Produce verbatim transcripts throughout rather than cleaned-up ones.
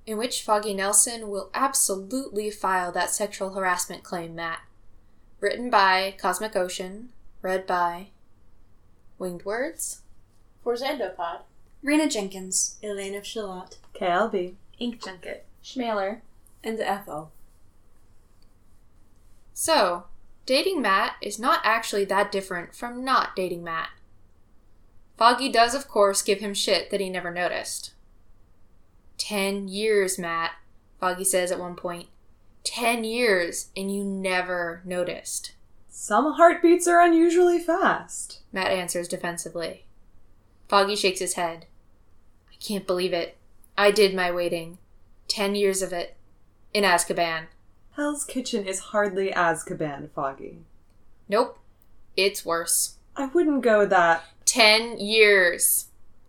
in which Foggy Nelson will absolutely file that sexual harassment claim, Matt. Written by Cosmic Ocean, read by Winged Words, for Xandopod, Rena Jenkins, Elaine of Shalott, K L B, Ink Junket, Schmaler, and Ethel. So, dating Matt is not actually that different from not dating Matt. Foggy does, of course, give him shit that he never noticed. Ten years, Matt, Foggy says at one point. Ten years, and you never noticed. Some heartbeats are unusually fast, Matt answers defensively. Foggy shakes his head. I can't believe it. I did my waiting. Ten years of it. In Azkaban. Hell's Kitchen is hardly Azkaban, Foggy. Nope. It's worse. I wouldn't go that. Ten years.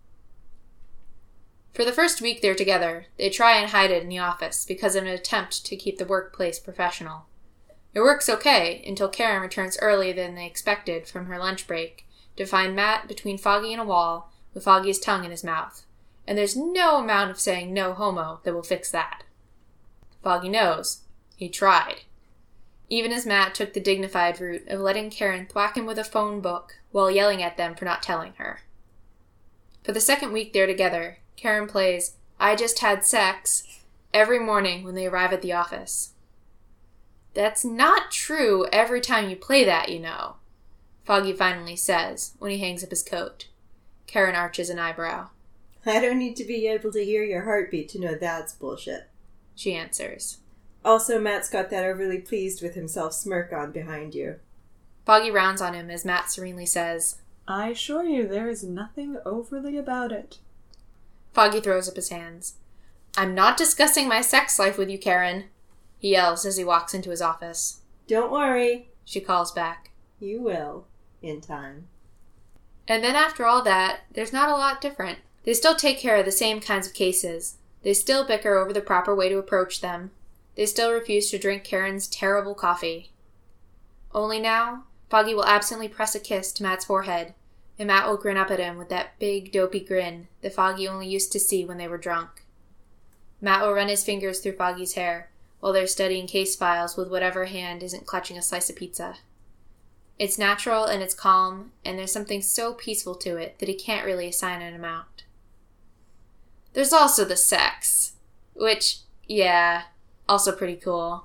For the first week they're together, they try and hide it in the office because of an attempt to keep the workplace professional. It works okay until Karen returns earlier than they expected from her lunch break to find Matt between Foggy and a wall with Foggy's tongue in his mouth. And there's no amount of saying no homo that will fix that. Foggy knows. He tried. Even as Matt took the dignified route of letting Karen thwack him with a phone book while yelling at them for not telling her. For the second week they're together, Karen plays I Just Had Sex every morning when they arrive at the office. That's not true every time you play that, you know, Foggy finally says when he hangs up his coat. Karen arches an eyebrow. I don't need to be able to hear your heartbeat to know that's bullshit, she answers. Also, Matt's got that overly pleased with himself smirk on behind you. Foggy rounds on him as Matt serenely says, I assure you there is nothing overly about it. Foggy throws up his hands. I'm not discussing my sex life with you, Karen, he yells as he walks into his office. Don't worry, she calls back. You will, in time. And then after all that, there's not a lot different. They still take care of the same kinds of cases. They still bicker over the proper way to approach them. They still refuse to drink Karen's terrible coffee. Only now, Foggy will absently press a kiss to Matt's forehead, and Matt will grin up at him with that big, dopey grin that Foggy only used to see when they were drunk. Matt will run his fingers through Foggy's hair while they're studying case files with whatever hand isn't clutching a slice of pizza. It's natural and it's calm, and there's something so peaceful to it that he can't really assign an amount. There's also the sex, which, yeah, also pretty cool.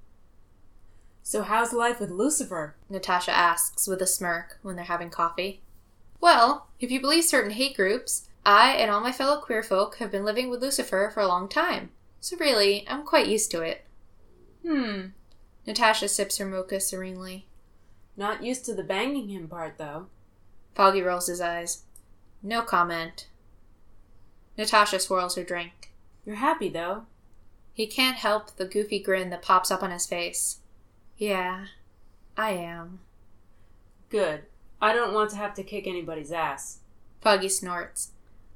So how's life with Lucifer? Natasha asks with a smirk when they're having coffee. Well, if you believe certain hate groups, I and all my fellow queer folk have been living with Lucifer for a long time. So really, I'm quite used to it. Hmm. Natasha sips her mocha serenely. Not used to the banging him part, though. Foggy rolls his eyes. No comment. Natasha swirls her drink. You're happy, though. He can't help the goofy grin that pops up on his face. Yeah, I am. Good. I don't want to have to kick anybody's ass. Foggy snorts.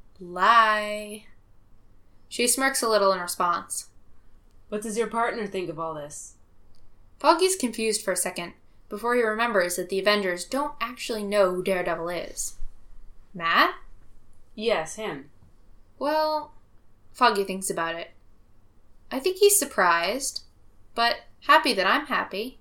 Lie. She smirks a little in response. What does your partner think of all this? Foggy's confused for a second before he remembers that the Avengers don't actually know who Daredevil is. Matt? Yes, him. Well, Foggy thinks about it. I think he's surprised, but happy that I'm happy.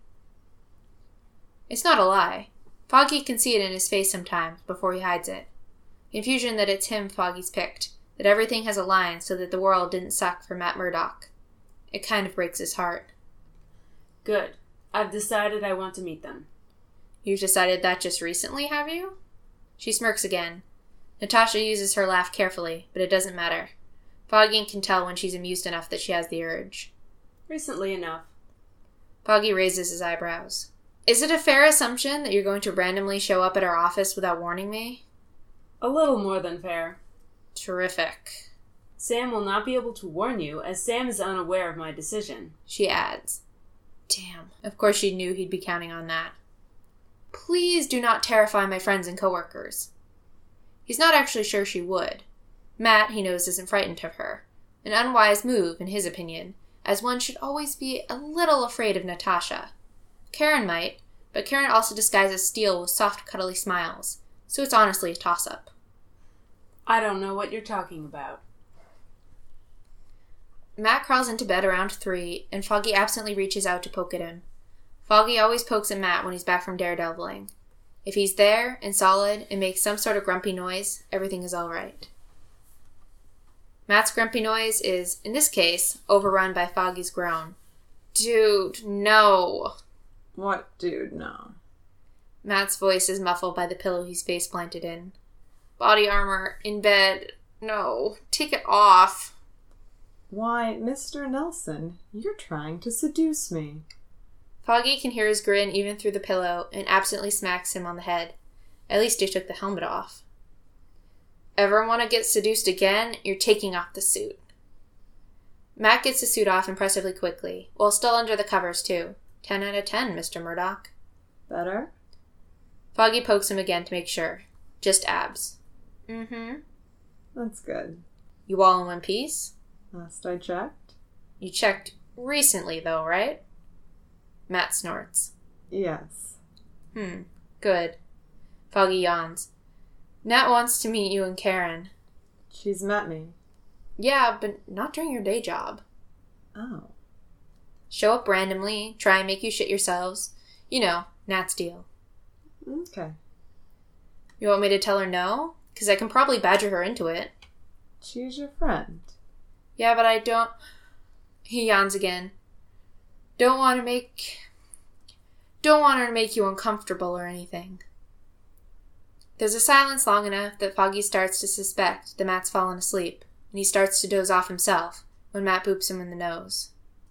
It's not a lie. Foggy can see it in his face sometimes before he hides it. Confusion that it's him Foggy's picked, that everything has aligned so that the world didn't suck for Matt Murdock. It kind of breaks his heart. Good. I've decided I want to meet them. You've decided that just recently, have you? She smirks again. Natasha uses her laugh carefully, but it doesn't matter. Foggy can tell when she's amused enough that she has the urge. Recently enough. Foggy raises his eyebrows. Is it a fair assumption that you're going to randomly show up at our office without warning me? A little more than fair. Terrific. Sam will not be able to warn you, as Sam is unaware of my decision, she adds. Damn. Of course she knew he'd be counting on that. Please do not terrify my friends and coworkers. He's not actually sure she would. Matt, he knows, isn't frightened of her. An unwise move, in his opinion, as one should always be a little afraid of Natasha. Karen might, but Karen also disguises steel with soft, cuddly smiles, so it's honestly a toss-up. I don't know what you're talking about. Matt crawls into bed around three, and Foggy absently reaches out to poke at him. Foggy always pokes at Matt when he's back from daredeviling. If he's there and solid and makes some sort of grumpy noise, everything is all right. Matt's grumpy noise is, in this case, overrun by Foggy's groan. Dude, no. What dude, no? Matt's voice is muffled by the pillow he's face planted in. Body armor, in bed. No, take it off. Why, Mister Nelson, you're trying to seduce me. Foggy can hear his grin even through the pillow and absently smacks him on the head. At least he took the helmet off. Ever want to get seduced again? You're taking off the suit. Matt gets the suit off impressively quickly, while still under the covers too. Ten out of ten, Mister Murdoch. Better? Foggy pokes him again to make sure. Just abs. Mm-hmm. That's good. You all in one piece? Last I checked. You checked recently, though, right? Matt snorts. Yes. Hmm. Good. Foggy yawns. Nat wants to meet you and Karen. She's met me. Yeah, but not during your day job. Oh. Show up randomly, try and make you shit yourselves. You know, Nat's deal. Okay. You want me to tell her no? Because I can probably badger her into it. She's your friend. Yeah, but I don't... He yawns again. Don't want to make... Don't want her to make you uncomfortable or anything. There's a silence long enough that Foggy starts to suspect that Matt's fallen asleep, and he starts to doze off himself when Matt boops him in the nose.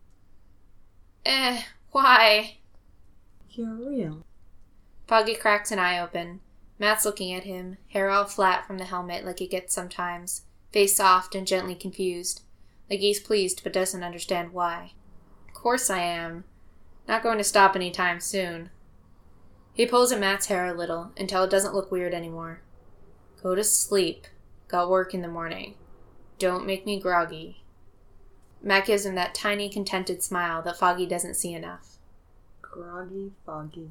Eh, why? You're real. Foggy cracks an eye open. Matt's looking at him, hair all flat from the helmet like it gets sometimes, face soft and gently confused, like he's pleased but doesn't understand why. Of course I am. Not going to stop any time soon. He pulls at Matt's hair a little until it doesn't look weird anymore. Go to sleep. Got work in the morning. Don't make me groggy. Matt gives him that tiny, contented smile that Foggy doesn't see enough. Groggy Foggy.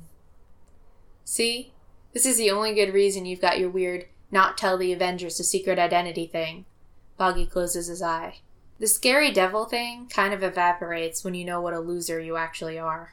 See? This is the only good reason you've got your weird not tell the Avengers a secret identity thing. Foggy closes his eye. The scary devil thing kind of evaporates when you know what a loser you actually are.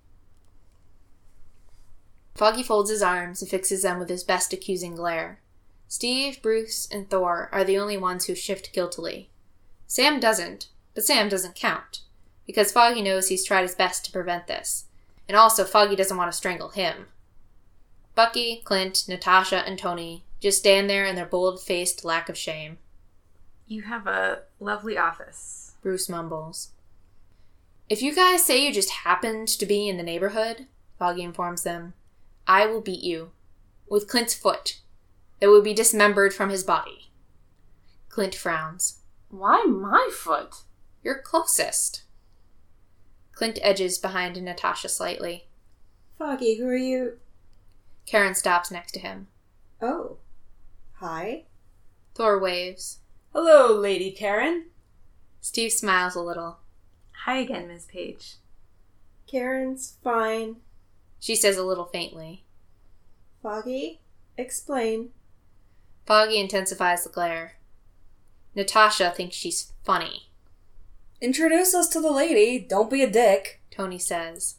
Foggy folds his arms and fixes them with his best accusing glare. Steve, Bruce, and Thor are the only ones who shift guiltily. Sam doesn't, but Sam doesn't count, because Foggy knows he's tried his best to prevent this, and also Foggy doesn't want to strangle him. Bucky, Clint, Natasha, and Tony just stand there in their bold-faced lack of shame. You have a lovely office, Bruce mumbles. If you guys say you just happened to be in the neighborhood, Foggy informs them, I will beat you. With Clint's foot. It will be dismembered from his body. Clint frowns. Why my foot? You're closest. Clint edges behind Natasha slightly. Foggy, who are you? Karen stops next to him. Oh. Hi. Thor waves. Hello, Lady Karen. Steve smiles a little. Hi again, Miss Page. Karen's fine. She says a little faintly. Foggy, explain. Foggy intensifies the glare. Natasha thinks she's funny. Introduce us to the lady. Don't be a dick. Tony says.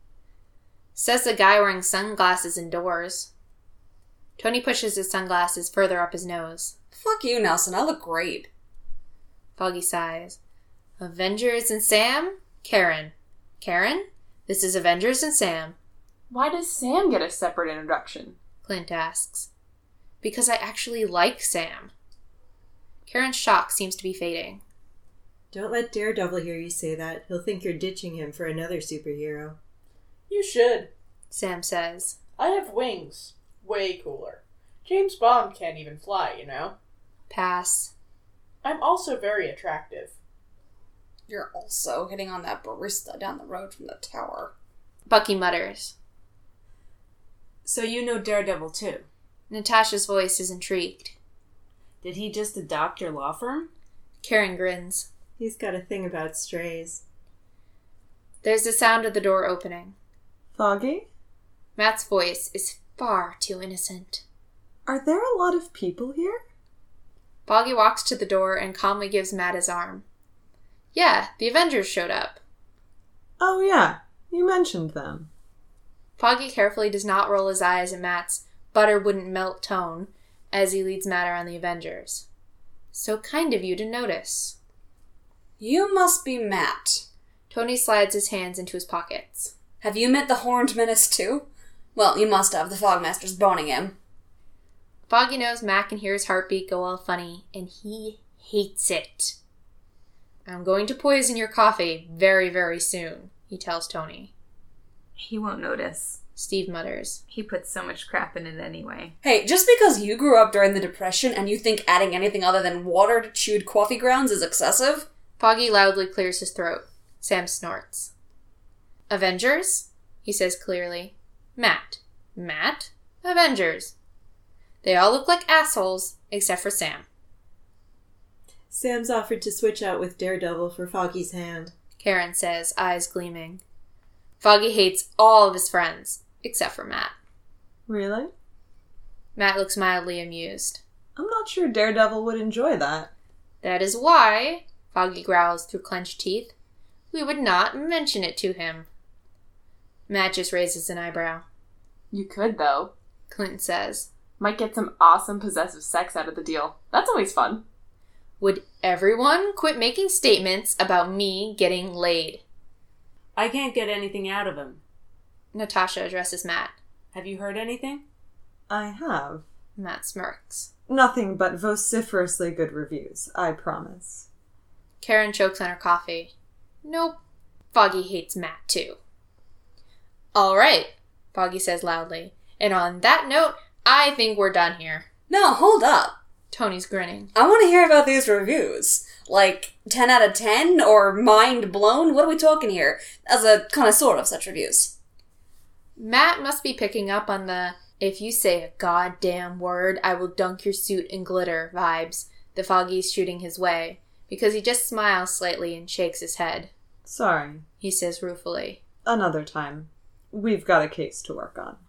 Says the guy wearing sunglasses indoors. Tony pushes his sunglasses further up his nose. Fuck you, Nelson. I look great. Foggy sighs. Avengers and Sam? Karen. Karen? This is Avengers and Sam. Why does Sam get a separate introduction? Clint asks. Because I actually like Sam. Karen's shock seems to be fading. Don't let Daredevil hear you say that. He'll think you're ditching him for another superhero. You should. Sam says. I have wings. Way cooler. James Bond can't even fly, you know? Pass. I'm also very attractive. You're also hitting on that barista down the road from the tower. Bucky mutters. So you know Daredevil too? Natasha's voice is intrigued. Did he just adopt your law firm? Karen grins. He's got a thing about strays. There's the sound of the door opening. Foggy? Matt's voice is far too innocent. Are there a lot of people here? Foggy walks to the door and calmly gives Matt his arm. Yeah, the Avengers showed up. Oh, yeah. You mentioned them. Foggy carefully does not roll his eyes at Matt's butter wouldn't melt tone as he leads Matt around the Avengers. So kind of you to notice. You must be Matt. Tony slides his hands into his pockets. Have you met the Horned Menace too? Well, you must have. The Fogmaster's boning him. Foggy knows Matt can hear his heartbeat go all funny, and he hates it. I'm going to poison your coffee very, very soon, he tells Tony. He won't notice. Steve mutters. He puts so much crap in it anyway. Hey, just because you grew up during the Depression and you think adding anything other than water to chewed coffee grounds is excessive? Foggy loudly clears his throat. Sam snorts. Avengers? He says clearly. Matt. Matt? Avengers. They all look like assholes, except for Sam. Sam's offered to switch out with Daredevil for Foggy's hand. Karen says, eyes gleaming. Foggy hates all of his friends, except for Matt. Really? Matt looks mildly amused. I'm not sure Daredevil would enjoy that. That is why, Foggy growls through clenched teeth, we would not mention it to him. Matt just raises an eyebrow. You could, though. Clinton says. Might get some awesome possessive sex out of the deal. That's always fun. Would everyone quit making statements about me getting laid? I can't get anything out of him. Natasha addresses Matt. Have you heard anything? I have. Matt smirks. Nothing but vociferously good reviews, I promise. Karen chokes on her coffee. Nope. Foggy hates Matt, too. All right, Foggy says loudly. And on that note, I think we're done here. No, hold up. Tony's grinning. I want to hear about these reviews. Like, ten out of ten? Or mind blown? What are we talking here? As a connoisseur of such reviews. Matt must be picking up on the, if you say a goddamn word, I will dunk your suit in glitter vibes that Foggy's shooting his way, because he just smiles slightly and shakes his head. Sorry. He says ruefully. Another time. We've got a case to work on.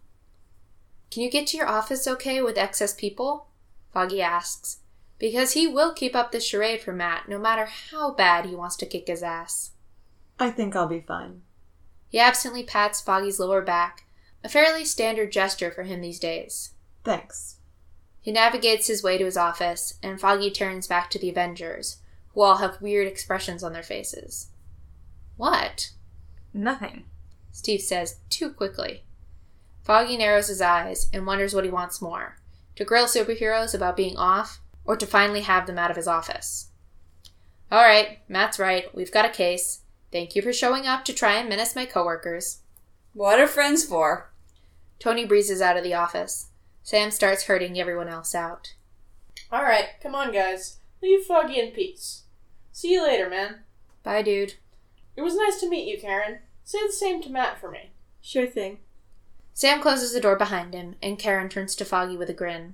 Can you get to your office okay with excess people? Foggy asks, because he will keep up this charade for Matt no matter how bad he wants to kick his ass. I think I'll be fine. He absently pats Foggy's lower back, a fairly standard gesture for him these days. Thanks. He navigates his way to his office, and Foggy turns back to the Avengers, who all have weird expressions on their faces. What? Nothing. Steve says too quickly. Foggy narrows his eyes and wonders what he wants more, to grill superheroes about being off, or to finally have them out of his office. All right, Matt's right. We've got a case. Thank you for showing up to try and menace my coworkers. What are friends for? Tony breezes out of the office. Sam starts herding everyone else out. Alright, come on, guys. Leave Foggy in peace. See you later, man. Bye, dude. It was nice to meet you, Karen. Say the same to Matt for me. Sure thing. Sam closes the door behind him, and Karen turns to Foggy with a grin.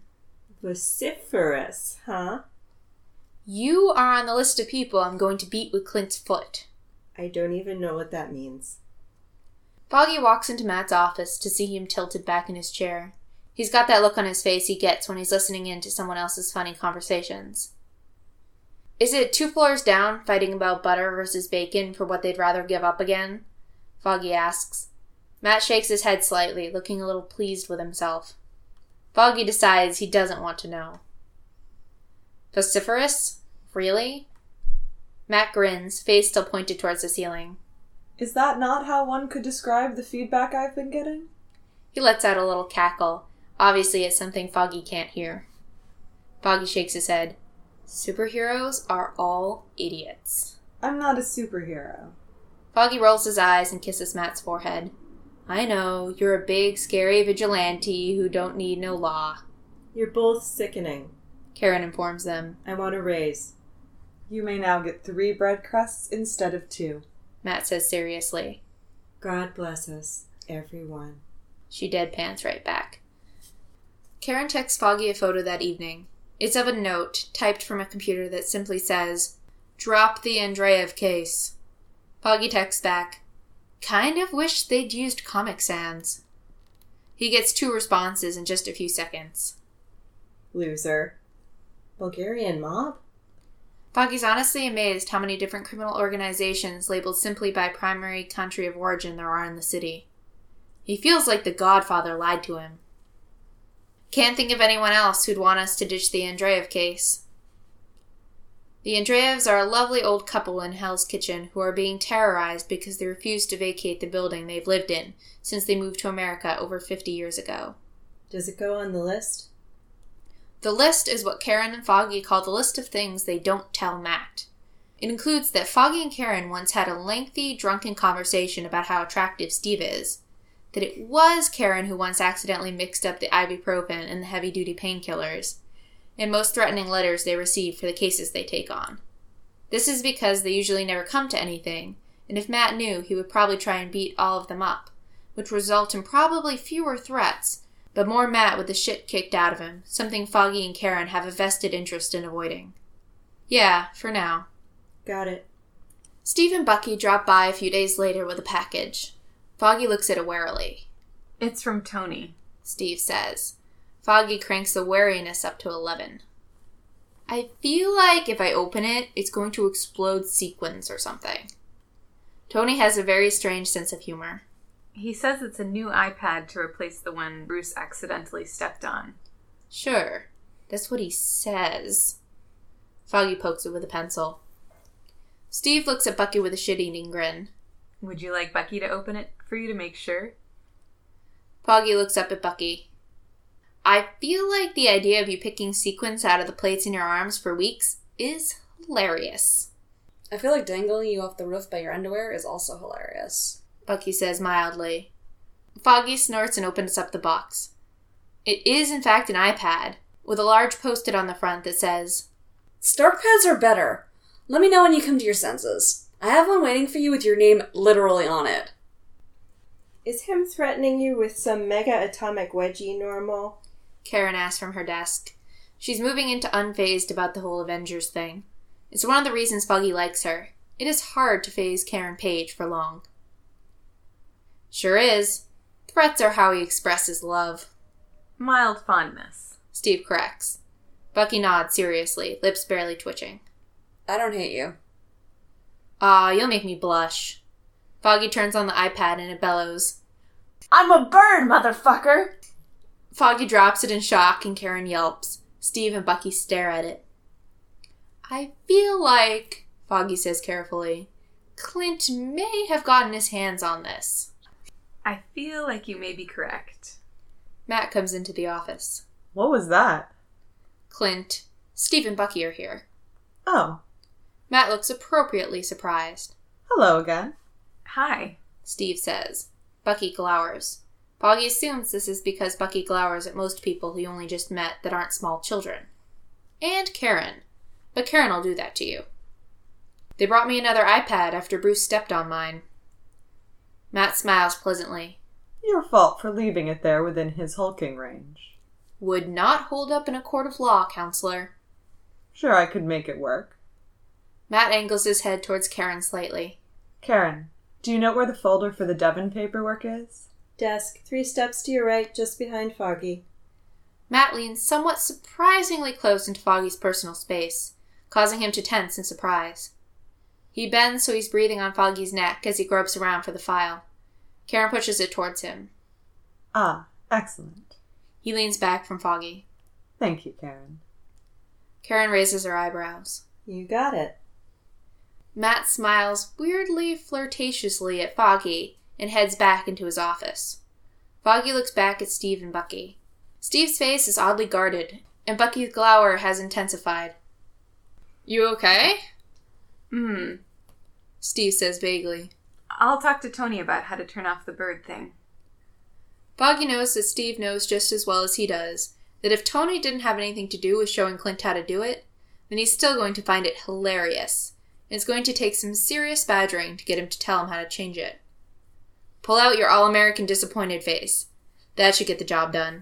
Vociferous, huh? You are on the list of people I'm going to beat with Clint's foot. I don't even know what that means. Foggy walks into Matt's office to see him tilted back in his chair. He's got that look on his face he gets when he's listening in to someone else's funny conversations. Is it two floors down, fighting about butter versus bacon for what they'd rather give up again? Foggy asks. Matt shakes his head slightly, looking a little pleased with himself. Foggy decides he doesn't want to know. Vociferous? Really? Matt grins, face still pointed towards the ceiling. Is that not how one could describe the feedback I've been getting? He lets out a little cackle. Obviously it's something Foggy can't hear. Foggy shakes his head. Superheroes are all idiots. I'm not a superhero. Foggy rolls his eyes and kisses Matt's forehead. I know, you're a big, scary vigilante who don't need no law. You're both sickening. Karen informs them. I want a raise. You may now get three bread crusts instead of two. Matt says seriously. God bless us, everyone. She deadpans right back. Karen texts Foggy a photo that evening. It's of a note, typed from a computer that simply says, Drop the Andreev case. Foggy texts back, Kind of wish they'd used Comic Sans. He gets two responses in just a few seconds. Loser. Bulgarian mob? Foggy's honestly amazed how many different criminal organizations labeled simply by primary country of origin there are in the city. He feels like the Godfather lied to him. Can't think of anyone else who'd want us to ditch the Andreev case. The Andreevs are a lovely old couple in Hell's Kitchen who are being terrorized because they refuse to vacate the building they've lived in since they moved to America over fifty years ago. Does it go on the list? The list is what Karen and Foggy call the list of things they don't tell Matt. It includes that Foggy and Karen once had a lengthy, drunken conversation about how attractive Steve is, that it was Karen who once accidentally mixed up the ibuprofen and the heavy-duty painkillers, and most threatening letters they receive for the cases they take on. This is because they usually never come to anything, and if Matt knew, he would probably try and beat all of them up, which would result in probably fewer threats, but more Matt with the shit kicked out of him, something Foggy and Karen have a vested interest in avoiding. Yeah, for now. Got it. Steve and Bucky drop by a few days later with a package. Foggy looks at it warily. It's from Tony. Steve says. Foggy cranks the wariness up to eleven. I feel like if I open it, it's going to explode sequins or something. Tony has a very strange sense of humor. He says it's a new iPad to replace the one Bruce accidentally stepped on. Sure. That's what he says. Foggy pokes it with a pencil. Steve looks at Bucky with a shit-eating grin. Would you like Bucky to open it for you to make sure? Foggy looks up at Bucky. I feel like the idea of you picking sequins out of the plates in your arms for weeks is hilarious. I feel like dangling you off the roof by your underwear is also hilarious. Bucky says mildly. Foggy snorts and opens up the box. It is in fact an iPad, with a large post-it on the front that says, Stark pads are better. Let me know when you come to your senses. I have one waiting for you with your name literally on it. Is him threatening you with some mega atomic wedgie normal? Karen asks from her desk. She's moving into unfazed about the whole Avengers thing. It's one of the reasons Foggy likes her. It is hard to phase Karen Page for long. Sure is. Threats are how he expresses love. Mild fondness. Steve corrects. Bucky nods seriously, lips barely twitching. I don't hate you. Aw, you'll make me blush. Foggy turns on the iPad and it bellows. I'm a bird, motherfucker! Foggy drops it in shock and Karen yelps. Steve and Bucky stare at it. I feel like, Foggy says carefully, Clint may have gotten his hands on this. I feel like you may be correct. Matt comes into the office. What was that? Clint, Steve and Bucky are here. Oh, Matt looks appropriately surprised. hello again. Hi. Steve says. Bucky glowers. Foggy assumes this is because Bucky glowers at most people he only just met that aren't small children. And Karen. But Karen will do that to you. They brought me another iPad after Bruce stepped on mine. Matt smiles pleasantly. Your fault for leaving it there within his hulking range. Would not hold up in a court of law, counselor. Sure, I could make it work. Matt angles his head towards Karen slightly. Karen, do you know where the folder for the Devon paperwork is? Desk, three steps to your right, just behind Foggy. Matt leans somewhat surprisingly close into Foggy's personal space, causing him to tense in surprise. He bends so he's breathing on Foggy's neck as he gropes around for the file. Karen pushes it towards him. Ah, excellent. He leans back from Foggy. Thank you, Karen. Karen raises her eyebrows. You got it. Matt smiles weirdly flirtatiously at Foggy and heads back into his office. Foggy looks back at Steve and Bucky. Steve's face is oddly guarded, and Bucky's glower has intensified. You okay? Hmm. Steve says vaguely. I'll talk to Tony about how to turn off the bird thing. Foggy knows that Steve knows just as well as he does that if Tony didn't have anything to do with showing Clint how to do it, then he's still going to find it hilarious, and it's going to take some serious badgering to get him to tell him how to change it. Pull out your all-American disappointed face. That should get the job done.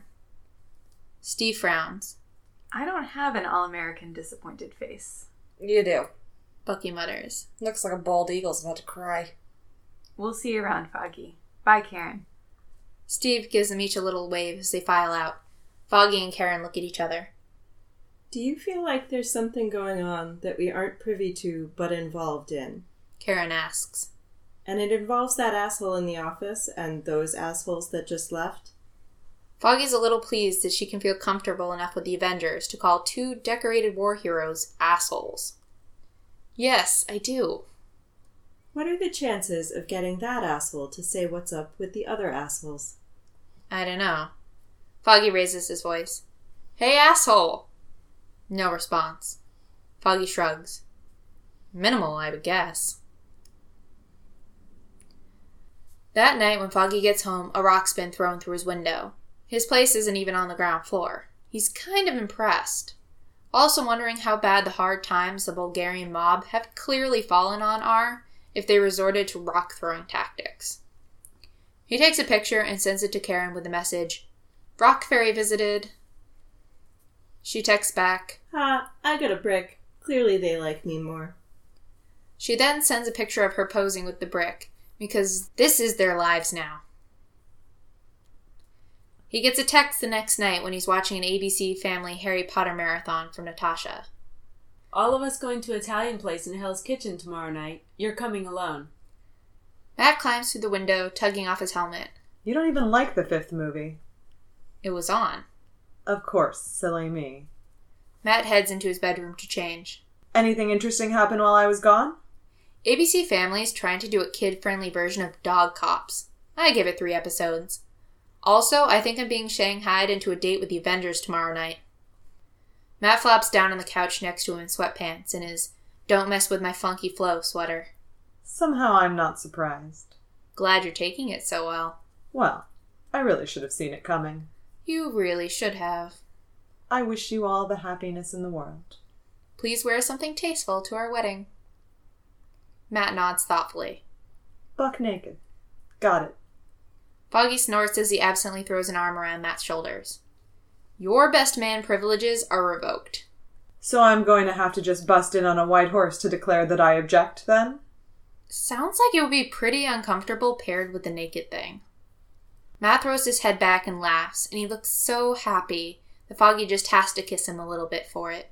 Steve frowns. I don't have an all-American disappointed face. You do. Bucky mutters. Looks like a bald eagle's about to cry. We'll see you around, Foggy. Bye, Karen. Steve gives them each a little wave as they file out. Foggy and Karen look at each other. Do you feel like there's something going on that we aren't privy to but involved in? Karen asks. And it involves that asshole in the office and those assholes that just left? Foggy's a little pleased that she can feel comfortable enough with the Avengers to call two decorated war heroes assholes. Yes, I do. What are the chances of getting that asshole to say what's up with the other assholes? I don't know. Foggy raises his voice. Hey, asshole! No response. Foggy shrugs. Minimal, I would guess. That night when Foggy gets home, a rock's been thrown through his window. His place isn't even on the ground floor. He's kind of impressed. Also wondering how bad the hard times the Bulgarian mob have clearly fallen on are if they resorted to rock-throwing tactics. He takes a picture and sends it to Karen with the message, Rock Fairy visited. She texts back, Ha, I got a brick. Clearly they like me more. She then sends a picture of her posing with the brick, because this is their lives now. He gets a text the next night when he's watching an A B C Family Harry Potter marathon from Natasha. All of us going to Italian place in Hell's Kitchen tomorrow night. You're coming alone. Matt climbs through the window, tugging off his helmet. You don't even like the fifth movie. It was on. Of course, silly me. Matt heads into his bedroom to change. Anything interesting happen while I was gone? A B C Family's trying to do a kid-friendly version of Dog Cops. I give it three episodes. Also, I think I'm being shanghaied into a date with the Avengers tomorrow night. Matt flops down on the couch next to him in sweatpants in his Don't Mess With My Funky Flow sweater. Somehow I'm not surprised. Glad you're taking it so well. Well, I really should have seen it coming. You really should have. I wish you all the happiness in the world. Please wear something tasteful to our wedding. Matt nods thoughtfully. Buck naked. Got it. Foggy snorts as he absently throws an arm around Matt's shoulders. Your best man privileges are revoked. So I'm going to have to just bust in on a white horse to declare that I object, then? Sounds like it would be pretty uncomfortable paired with the naked thing. Matt throws his head back and laughs, and he looks so happy that Foggy just has to kiss him a little bit for it.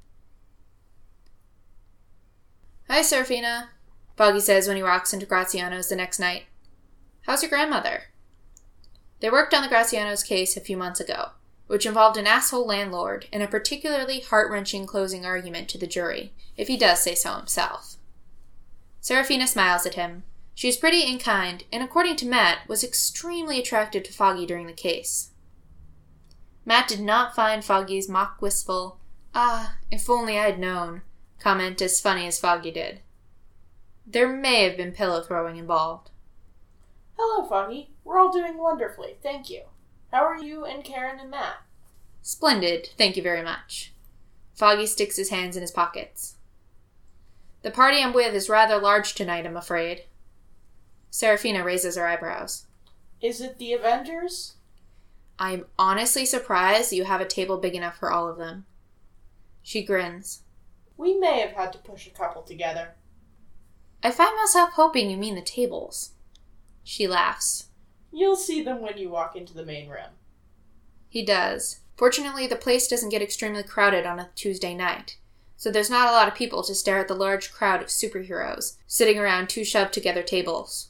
Hi, Serafina, Foggy says when he rocks into Graziano's the next night. How's your grandmother? They worked on the Graziano's case a few months ago, which involved an asshole landlord and a particularly heart-wrenching closing argument to the jury, if he does say so himself. Serafina smiles at him. She is pretty and kind, and according to Matt, was extremely attracted to Foggy during the case. Matt did not find Foggy's mock wistful, ah, if only I'd known, comment as funny as Foggy did. There may have been pillow throwing involved. Hello, Foggy. We're all doing wonderfully, thank you. How are you and Karen and Matt? Splendid, thank you very much. Foggy sticks his hands in his pockets. The party I'm with is rather large tonight, I'm afraid. Serafina raises her eyebrows. Is it the Avengers? I'm honestly surprised you have a table big enough for all of them. She grins. We may have had to push a couple together. I find myself hoping you mean the tables. She laughs. You'll see them when you walk into the main room. He does. Fortunately, the place doesn't get extremely crowded on a Tuesday night, so there's not a lot of people to stare at the large crowd of superheroes sitting around two shoved-together tables.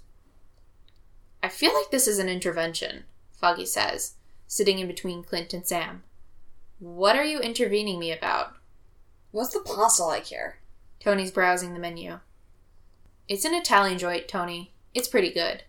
I feel like this is an intervention, Foggy says, sitting in between Clint and Sam. What are you intervening me about? What's the pasta like here? Tony's browsing the menu. It's an Italian joint, Tony. It's pretty good.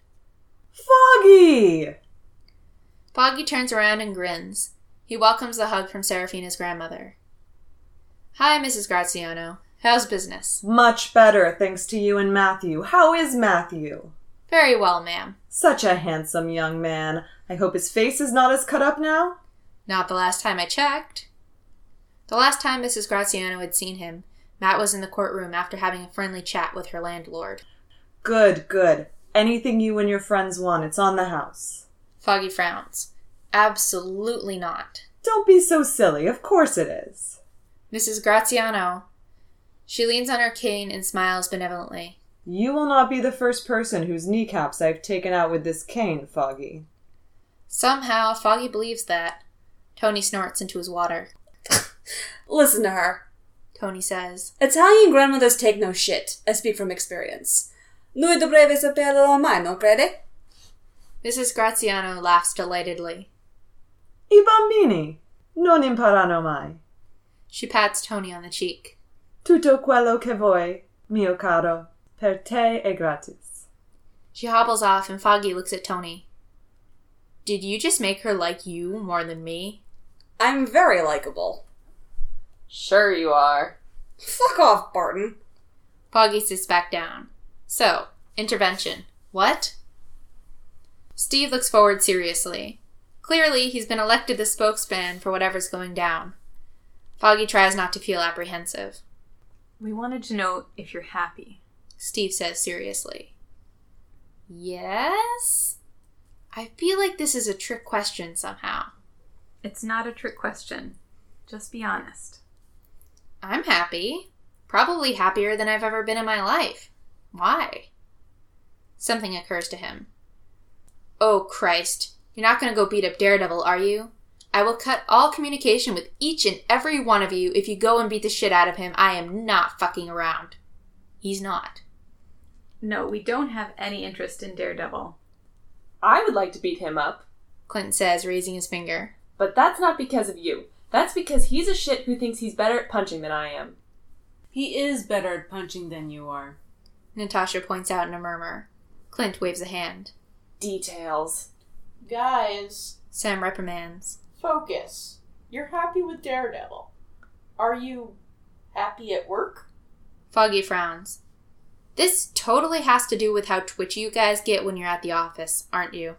Foggy! Foggy turns around and grins. He welcomes the hug from Serafina's grandmother. Hi, Missus Graziano. How's business? Much better, thanks to you and Matthew. How is Matthew? Very well, ma'am. Such a handsome young man. I hope his face is not as cut up now? Not the last time I checked. The last time Missus Graziano had seen him, Matt was in the courtroom after having a friendly chat with her landlord. Good, good. Anything you and your friends want, it's on the house. Foggy frowns. Absolutely not. Don't be so silly. Of course it is. Missus Graziano. She leans on her cane and smiles benevolently. You will not be the first person whose kneecaps I've taken out with this cane, Foggy. Somehow, Foggy believes that. Tony snorts into his water. Listen to her. Tony says. Italian grandmothers take no shit. I speak from experience. Lui dovrebbe saperlo ormai, non crede? Missus Graziano laughs delightedly. I bambini non imparano mai. She pats Tony on the cheek. Tutto quello che vuoi, mio caro, per te è gratis. She hobbles off and Foggy looks at Tony. Did you just make her like you more than me? I'm very likable. Sure you are. Fuck off, Barton. Foggy sits back down. So, intervention. What? Steve looks forward seriously. Clearly, he's been elected the spokesman for whatever's going down. Foggy tries not to feel apprehensive. We wanted to know if you're happy. Steve says seriously. Yes? I feel like this is a trick question somehow. It's not a trick question. Just be honest. I'm happy. Probably happier than I've ever been in my life. Why? Something occurs to him. Oh, Christ. You're not going to go beat up Daredevil, are you? I will cut all communication with each and every one of you if you go and beat the shit out of him. I am not fucking around. He's not. No, we don't have any interest in Daredevil. I would like to beat him up. Clint says, raising his finger. But that's not because of you. That's because he's a shit who thinks he's better at punching than I am. He is better at punching than you are. Natasha points out in a murmur. Clint waves a hand. Details. Guys, Sam reprimands. focus. You're happy with Daredevil. Are you happy at work? Foggy frowns. This totally has to do with how twitchy you guys get when you're at the office, aren't you?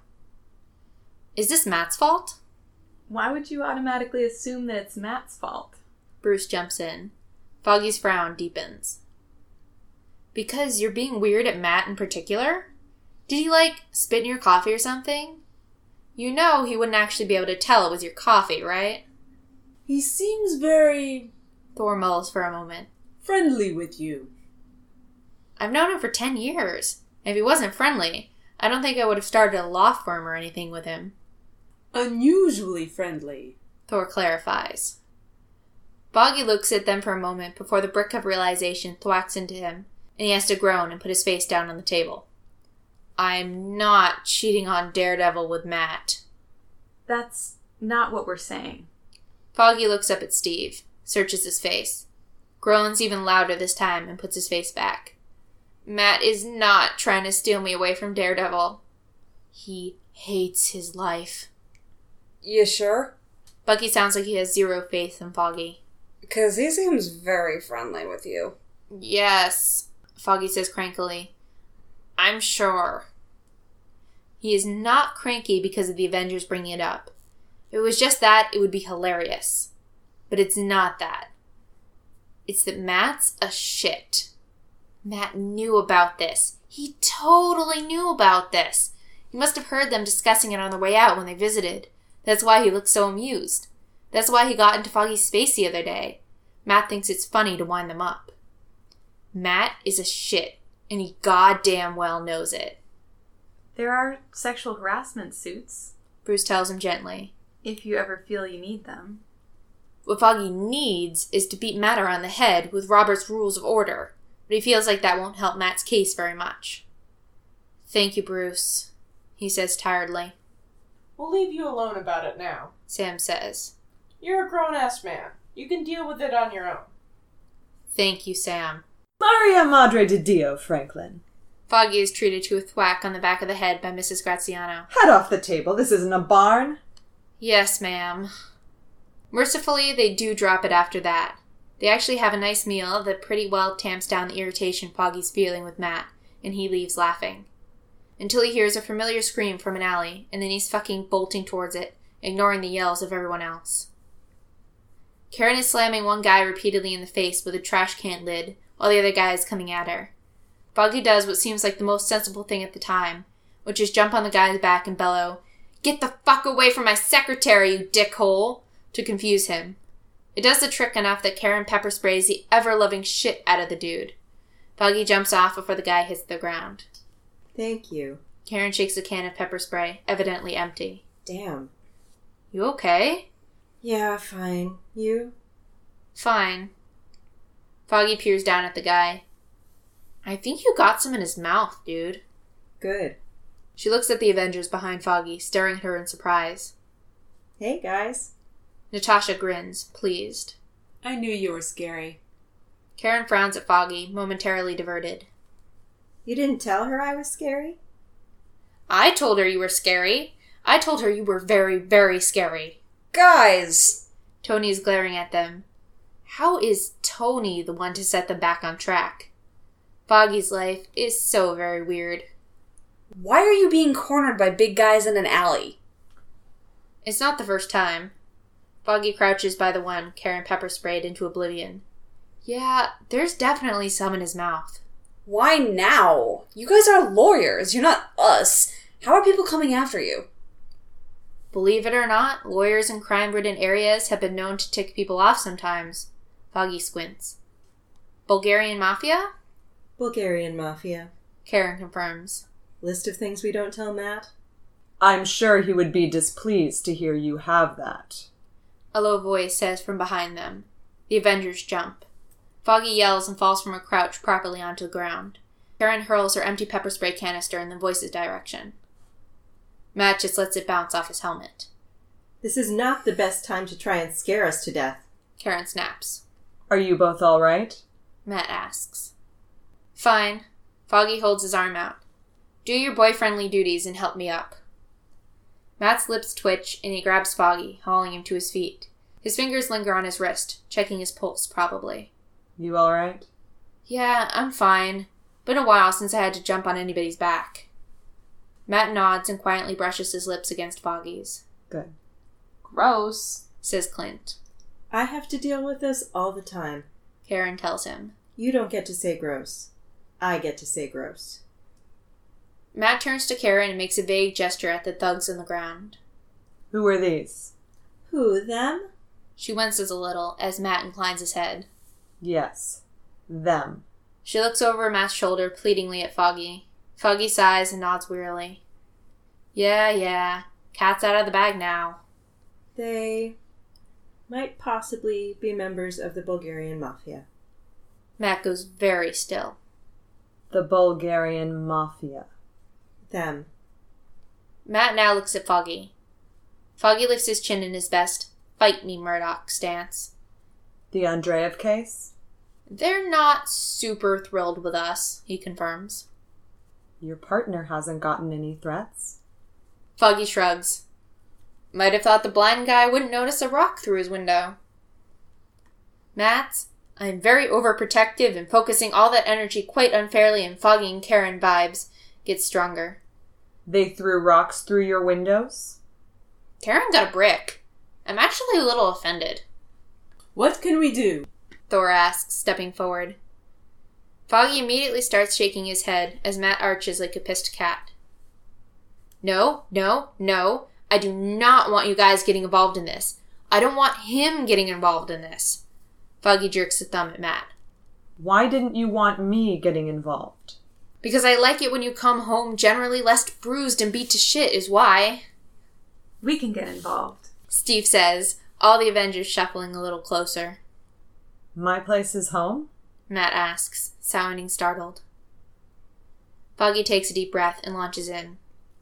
Is this Matt's fault? Why would you automatically assume that it's Matt's fault? Bruce jumps in. Foggy's frown deepens. Because you're being weird at Matt in particular? Did he, like, spit in your coffee or something? You know he wouldn't actually be able to tell it was your coffee, right? He seems very Thor mulls for a moment. friendly with you. I've known him for ten years. If he wasn't friendly, I don't think I would have started a law firm or anything with him. Unusually friendly. Thor clarifies. Foggy looks at them for a moment before the brick of realization thwacks into him, and he has to groan and put his face down on the table. I'm not cheating on Daredevil with Matt. That's not what we're saying. Foggy looks up at Steve, searches his face, groans even louder this time, and puts his face back. Matt is not trying to steal me away from Daredevil. He hates his life. You sure? Bucky sounds like he has zero faith in Foggy. Because he seems very friendly with you. Yes, Foggy says crankily. I'm sure. He is not cranky because of the Avengers bringing it up. If it was just that, it would be hilarious. But it's not that. It's that Matt's a shit. Matt knew about this. He totally knew about this. He must have heard them discussing it on the way out when they visited. That's why he looked so amused. That's why he got into Foggy's space the other day. Matt thinks it's funny to wind them up. Matt is a shit, and he goddamn well knows it. There are sexual harassment suits, Bruce tells him gently. if you ever feel you need them. What Foggy needs is to beat Matt around the head with Robert's Rules of Order, but he feels like that won't help Matt's case very much. Thank you, Bruce, he says tiredly. We'll leave you alone about it now. Sam says. You're a grown-ass man. You can deal with it on your own. Thank you, Sam. Maria Madre de Dio, Franklin. Foggy is treated to a thwack on the back of the head by Missus Graziano. Head off the table. This isn't a barn. Yes, ma'am. Mercifully, they do drop it after that. They actually have a nice meal that pretty well tamps down the irritation Foggy's feeling with Matt, and he leaves laughing. Until he hears a familiar scream from an alley, and then he's fucking bolting towards it, ignoring the yells of everyone else. Karen is slamming one guy repeatedly in the face with a trash can lid, while the other guy is coming at her. Foggy does what seems like the most sensible thing at the time, which is jump on the guy's back and bellow, "Get the fuck away from my secretary, you dickhole!" to confuse him. It does the trick enough that Karen pepper sprays the ever-loving shit out of the dude. Foggy jumps off before the guy hits the ground. Thank you. Karen shakes a can of pepper spray, evidently empty. Damn. You okay? Yeah, fine. You? Fine. Foggy peers down at the guy. I think you got some in his mouth, dude. Good. She looks at the Avengers behind Foggy, staring at her in surprise. Hey, guys. Natasha grins, pleased. I knew you were scary. Karen frowns at Foggy, momentarily diverted. You didn't tell her I was scary? I told her you were scary. I told her you were very, very scary. Guys! Tony is glaring at them. How is Tony the one to set them back on track? Foggy's life is so very weird. Why are you being cornered by big guys in an alley? It's not the first time. Foggy crouches by the one Karen pepper sprayed into oblivion. Yeah, there's definitely some in his mouth. Why now? You guys are lawyers. You're not us. How are people coming after you? Believe it or not, lawyers in crime-ridden areas have been known to tick people off sometimes. Foggy squints. Bulgarian Mafia? Bulgarian Mafia. Karen confirms. List of things we don't tell Matt? I'm sure he would be displeased to hear you have that. A low voice says from behind them. The Avengers jump. Foggy yells and falls from her crouch properly onto the ground. Karen hurls her empty pepper spray canister in the voice's direction. Matt just lets it bounce off his helmet. This is not the best time to try and scare us to death. Karen snaps. Are you both all right? Matt asks. Fine. Foggy holds his arm out. Do your boyfriendly duties and help me up. Matt's lips twitch and he grabs Foggy, hauling him to his feet. His fingers linger on his wrist, checking his pulse probably. You all right? Yeah, I'm fine. Been a while since I had to jump on anybody's back. Matt nods and quietly brushes his lips against Foggy's. Good. Gross. Says Clint. I have to deal with this all the time. Karen tells him. You don't get to say gross. I get to say gross. Matt turns to Karen and makes a vague gesture at the thugs on the ground. Who are these? Who, them? She winces a little as Matt inclines his head. Yes. Them. She looks over Matt's shoulder pleadingly at Foggy. Foggy sighs and nods wearily. Yeah, yeah. Cat's out of the bag now. They might possibly be members of the Bulgarian Mafia. Matt goes very still. The Bulgarian Mafia. Them. Matt now looks at Foggy. Foggy lifts his chin in his best "Fight me, Murdoch" stance. The Andreev case? They're not super thrilled with us, he confirms. Your partner hasn't gotten any threats? Foggy shrugs. Might have thought the blind guy wouldn't notice a rock through his window. Matt, I'm very overprotective and focusing all that energy quite unfairly in Foggy and Karen vibes gets stronger. They threw rocks through your windows? Karen got a brick. I'm actually a little offended. What can we do? Thor asks, stepping forward. Foggy immediately starts shaking his head as Matt arches like a pissed cat. No, no, no. I do not want you guys getting involved in this. I don't want him getting involved in this. Foggy jerks a thumb at Matt. Why didn't you want me getting involved? Because I like it when you come home generally less bruised and beat to shit is why. We can get involved. Steve says, all the Avengers shuffling a little closer. My place is home? Matt asks, sounding startled. Foggy takes a deep breath and launches in.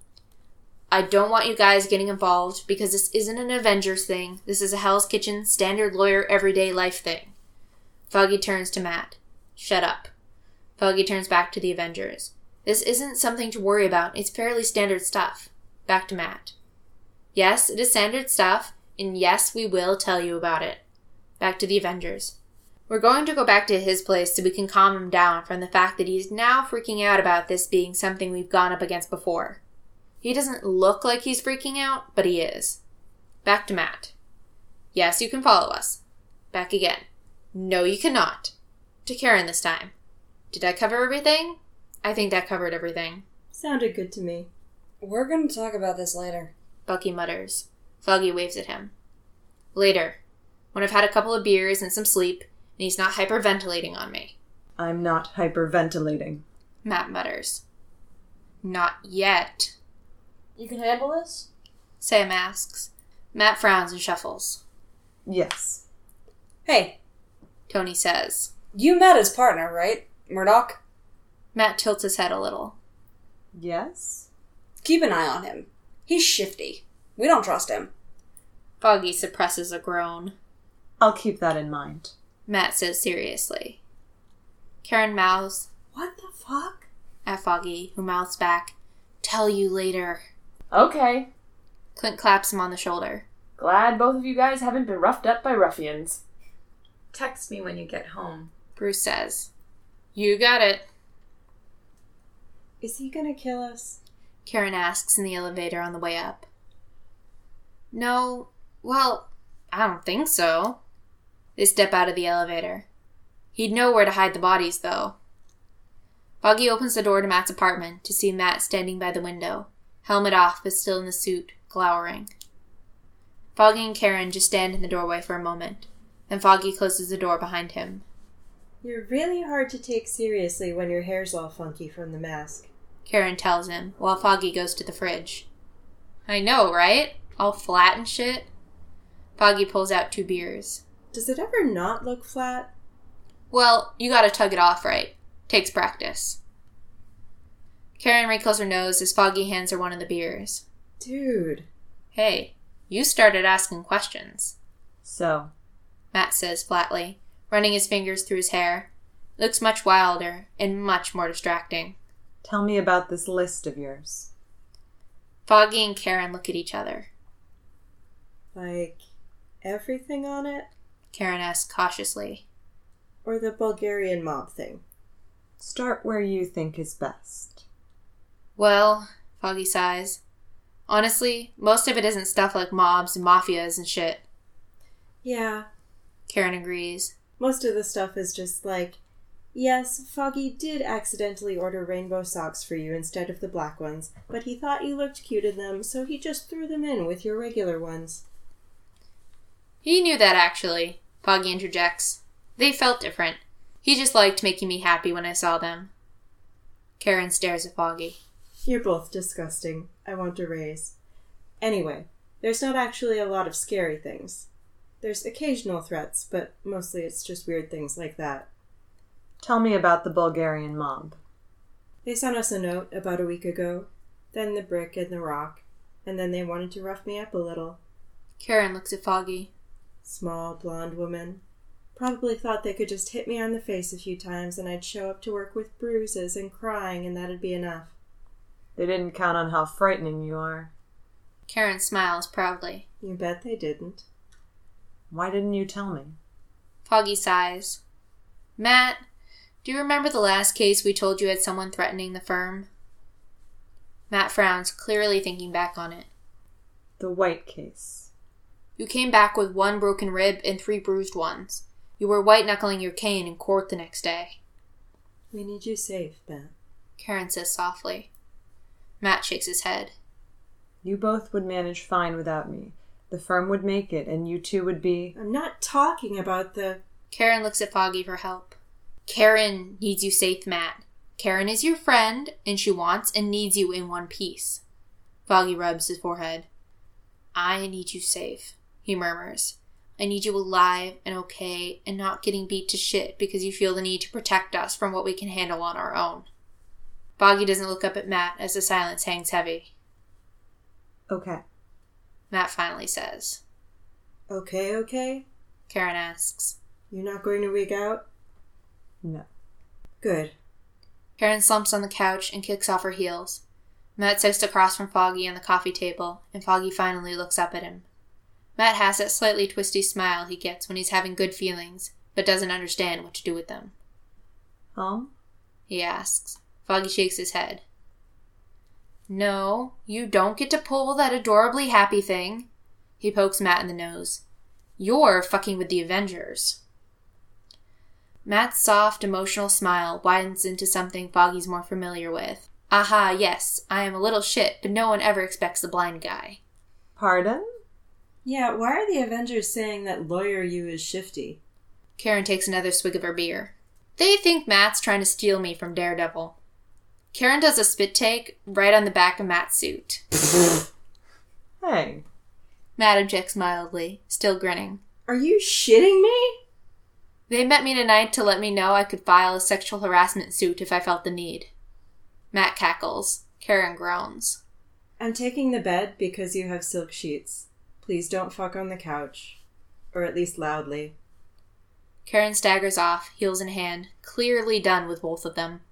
I don't want you guys getting involved because this isn't an Avengers thing. This is a Hell's Kitchen standard lawyer everyday life thing. Foggy turns to Matt. Shut up. Foggy turns back to the Avengers. This isn't something to worry about. It's fairly standard stuff. Back to Matt. Yes, it is standard stuff, and yes, we will tell you about it. Back to the Avengers. We're going to go back to his place so we can calm him down from the fact that he's now freaking out about this being something we've gone up against before. He doesn't look like he's freaking out, but he is. Back to Matt. Yes, you can follow us. Back again. No, you cannot. To Karen this time. Did I cover everything? I think that covered everything. Sounded good to me. We're going to talk about this later. Bucky mutters. Foggy waves at him. Later. When I've had a couple of beers and some sleep, and he's not hyperventilating on me. I'm not hyperventilating. Matt mutters. Not yet. You can handle this? Sam asks. Matt frowns and shuffles. Yes. Hey, Tony says. You met his partner, right, Murdoch? Matt tilts his head a little. Yes? Keep an eye on him. He's shifty. We don't trust him. Foggy suppresses a groan. I'll keep that in mind. Matt says seriously. Karen mouths, What the fuck? at Foggy, who mouths back, tell you later. Okay. Clint claps him on the shoulder. Glad both of you guys haven't been roughed up by ruffians. Text me when you get home. Bruce says. You got it. Is he gonna kill us? Karen asks in the elevator on the way up. No, well, I don't think so. They step out of the elevator. He'd know where to hide the bodies, though. Foggy opens the door to Matt's apartment to see Matt standing by the window, helmet off but still in the suit, glowering. Foggy and Karen just stand in the doorway for a moment, then Foggy closes the door behind him. You're really hard to take seriously when your hair's all funky from the mask. Karen tells him, while Foggy goes to the fridge. I know, right? All flat and shit. Foggy pulls out two beers. Does it ever not look flat? Well, you gotta tug it off right. Takes practice. Karen wrinkles her nose as Foggy hands her one of the beers. Dude. Hey, you started asking questions. So, Matt says flatly, running his fingers through his hair. Looks much wilder and much more distracting. tell me about this list of yours. Foggy and Karen look at each other. Like, everything on it? Karen asks cautiously. Or the Bulgarian mob thing? Start where you think is best. Well, Foggy sighs. Honestly, most of it isn't stuff like mobs and mafias and shit. Yeah. Karen agrees. Most of the stuff is just like, yes, Foggy did accidentally order rainbow socks for you instead of the black ones, but he thought you looked cute in them, so he just threw them in with your regular ones. He knew that, actually, Foggy interjects. They felt different. He just liked making me happy when I saw them. Karen stares at Foggy. You're both disgusting. I want a raise. Anyway, there's not actually a lot of scary things. There's occasional threats, but mostly it's just weird things like that. Tell me about the Bulgarian mob. They sent us a note about a week ago, then the brick and the rock, and then they wanted to rough me up a little. Karen looks at Foggy. Small, blonde woman. Probably thought they could just hit me on the face a few times and I'd show up to work with bruises and crying and that'd be enough. They didn't count on how frightening you are. Karen smiles proudly. You bet they didn't. Why didn't you tell me? Foggy sighs. Matt, do you remember the last case we told you had someone threatening the firm? Matt frowns, clearly thinking back on it. The White case. You came back with one broken rib and three bruised ones. You were white-knuckling your cane in court the next day. We need you safe, Matt. Karen says softly. Matt shakes his head. You both would manage fine without me. The firm would make it, and you two would be... I'm not talking about the... Karen looks at Foggy for help. Karen needs you safe, Matt. Karen is your friend, and she wants and needs you in one piece. Foggy rubs his forehead. I need you safe, he murmurs. I need you alive and okay and not getting beat to shit because you feel the need to protect us from what we can handle on our own. Foggy doesn't look up at Matt as the silence hangs heavy. Okay. Matt finally says. Okay, okay? Karen asks. You're not going to wig out? No. Good. Karen slumps on the couch and kicks off her heels. Matt sits across from Foggy on the coffee table, and Foggy finally looks up at him. Matt has that slightly twisty smile he gets when he's having good feelings, but doesn't understand what to do with them. Home? He asks. Foggy shakes his head. No, you don't get to pull that adorably happy thing. He pokes Matt in the nose. You're fucking with the Avengers. Matt's soft, emotional smile widens into something Foggy's more familiar with. Aha, yes, I am a little shit, but no one ever expects the blind guy. Pardon? Yeah, why are the Avengers saying that Lawyer You is shifty? Karen takes another swig of her beer. They think Matt's trying to steal me from Daredevil. Karen does a spit take right on the back of Matt's suit. Hey. Matt objects mildly, still grinning. Are you shitting me? They met me tonight to let me know I could file a sexual harassment suit if I felt the need. Matt cackles. Karen groans. I'm taking the bed because you have silk sheets. Please don't fuck on the couch. Or at least loudly. Karen staggers off, heels in hand, clearly done with both of them.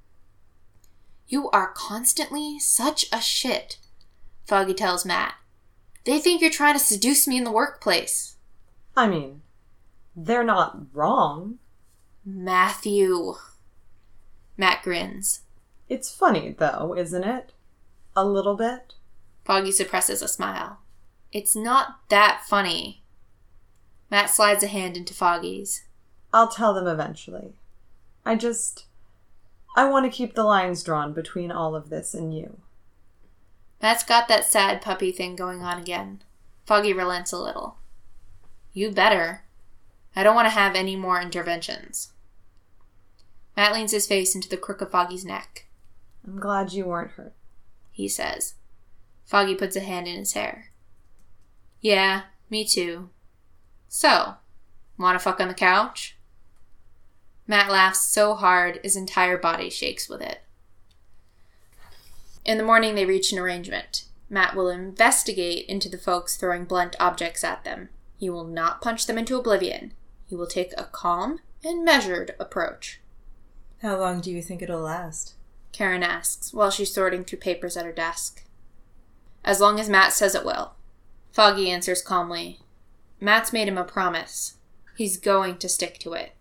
You are constantly such a shit, Foggy tells Matt. They think you're trying to seduce me in the workplace. I mean, they're not wrong. Matthew. Matt grins. It's funny, though, isn't it? A little bit. Foggy suppresses a smile. It's not that funny. Matt slides a hand into Foggy's. I'll tell them eventually. I just... I want to keep the lines drawn between all of this and you. Matt's got that sad puppy thing going on again. Foggy relents a little. You better. I don't want to have any more interventions. Matt leans his face into the crook of Foggy's neck. I'm glad you weren't hurt, he says. Foggy puts a hand in his hair. Yeah, me too. So, wanna fuck on the couch? Matt laughs so hard his entire body shakes with it. In the morning they reach an arrangement. Matt will investigate into the folks throwing blunt objects at them. He will not punch them into oblivion. He will take a calm and measured approach. How long do you think it'll last? Karen asks, while she's sorting through papers at her desk. As long as Matt says it will. Foggy answers calmly. Matt's made him a promise. He's going to stick to it.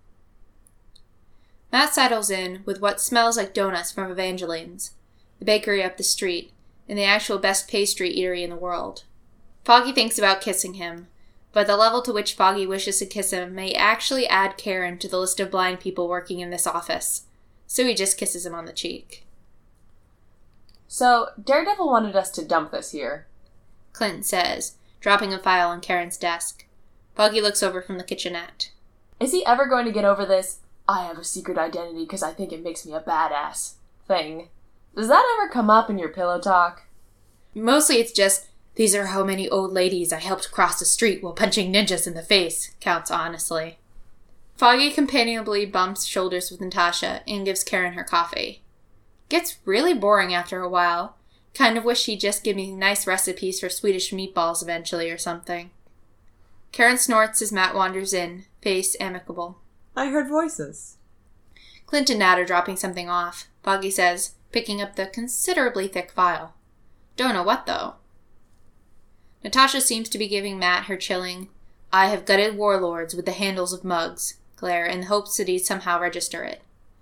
Matt settles in with what smells like donuts from Evangeline's, the bakery up the street, and the actual best pastry eatery in the world. Foggy thinks about kissing him, but the level to which Foggy wishes to kiss him may actually add Karen to the list of blind people working in this office, so he just kisses him on the cheek. So, Daredevil wanted us to dump this here, Clinton says, dropping a file on Karen's desk. Foggy looks over from the kitchenette. Is he ever going to get over this, I have a secret identity because I think it makes me a badass thing? Does that ever come up in your pillow talk? Mostly it's just, these are how many old ladies I helped cross the street while punching ninjas in the face, counts honestly. Foggy companionably bumps shoulders with Natasha and gives Karen her coffee. Gets really boring after a while. Kind of wish he'd just give me nice recipes for Swedish meatballs eventually or something. Karen snorts as Matt wanders in, face amicable. I heard voices. Clint and Nat are dropping something off, Foggy says, picking up the considerably thick file. Don't know what, though. Natasha seems to be giving Matt her chilling, I have gutted warlords with the handles of mugs glare in the hopes that he'd somehow register it.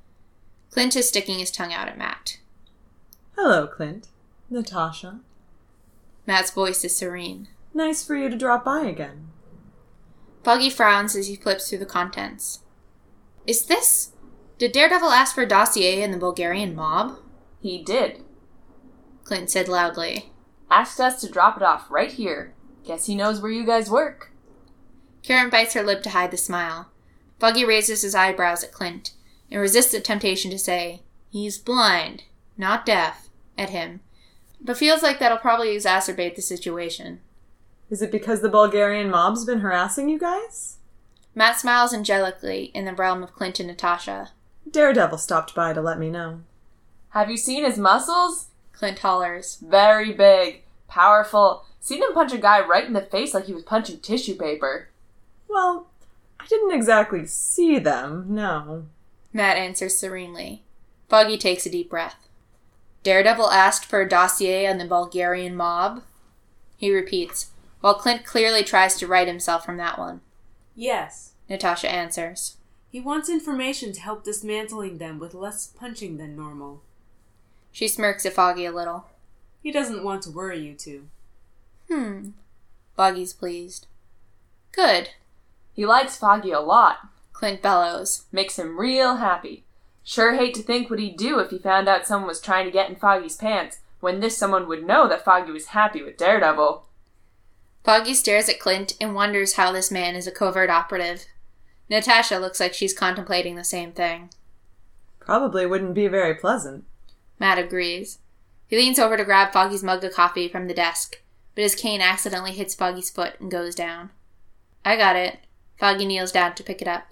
Clint is sticking his tongue out at Matt. Hello, Clint. Natasha. Matt's voice is serene. Nice for you to drop by again. Foggy frowns as he flips through the contents. Is this... Did Daredevil ask for a dossier in the Bulgarian mob? He did. Clint said loudly. Asked us to drop it off right here. Guess he knows where you guys work. Karen bites her lip to hide the smile. Foggy raises his eyebrows at Clint and resists the temptation to say, he's blind, not deaf, at him, but feels like that'll probably exacerbate the situation. Is it because the Bulgarian mob's been harassing you guys? Matt smiles angelically in the realm of Clint and Natasha. Daredevil stopped by to let me know. Have you seen his muscles? Clint hollers. Very big. Powerful. Seen him punch a guy right in the face like he was punching tissue paper. Well, I didn't exactly see them, no. Matt answers serenely. Foggy takes a deep breath. Daredevil asked for a dossier on the Bulgarian mob? He repeats, while Clint clearly tries to right himself from that one. Yes. Natasha answers. He wants information to help dismantling them with less punching than normal. She smirks at Foggy a little. He doesn't want to worry you two. Hmm. Foggy's pleased. Good. He likes Foggy a lot. Clint bellows. Makes him real happy. Sure hate to think what he'd do if he found out someone was trying to get in Foggy's pants, when this someone would know that Foggy was happy with Daredevil. Foggy stares at Clint and wonders how this man is a covert operative. Natasha looks like she's contemplating the same thing. Probably wouldn't be very pleasant. Matt agrees. He leans over to grab Foggy's mug of coffee from the desk, but his cane accidentally hits Foggy's foot and goes down. I got it. Foggy kneels down to pick it up.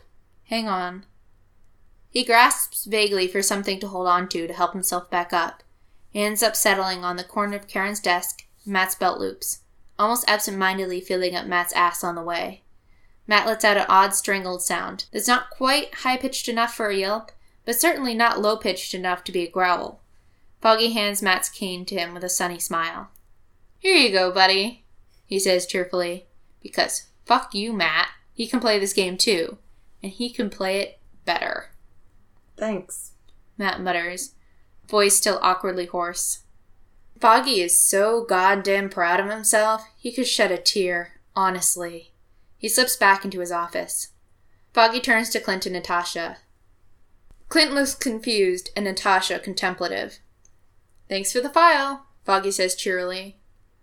Hang on. He grasps vaguely for something to hold on to to help himself back up. He ends up settling on the corner of Karen's desk, Matt's belt loops, almost absent-mindedly feeling up Matt's ass on the way. Matt lets out an odd strangled sound that's not quite high-pitched enough for a yelp, but certainly not low-pitched enough to be a growl. Foggy hands Matt's cane to him with a sunny smile. Here you go, buddy, he says cheerfully, because fuck you, Matt. He can play this game too, and he can play it better. Thanks, Matt mutters, voice still awkwardly hoarse. Foggy is so goddamn proud of himself, he could shed a tear, honestly. He slips back into his office. Foggy turns to Clint and Natasha. Clint looks confused and Natasha contemplative. Thanks for the file, Foggy says cheerily.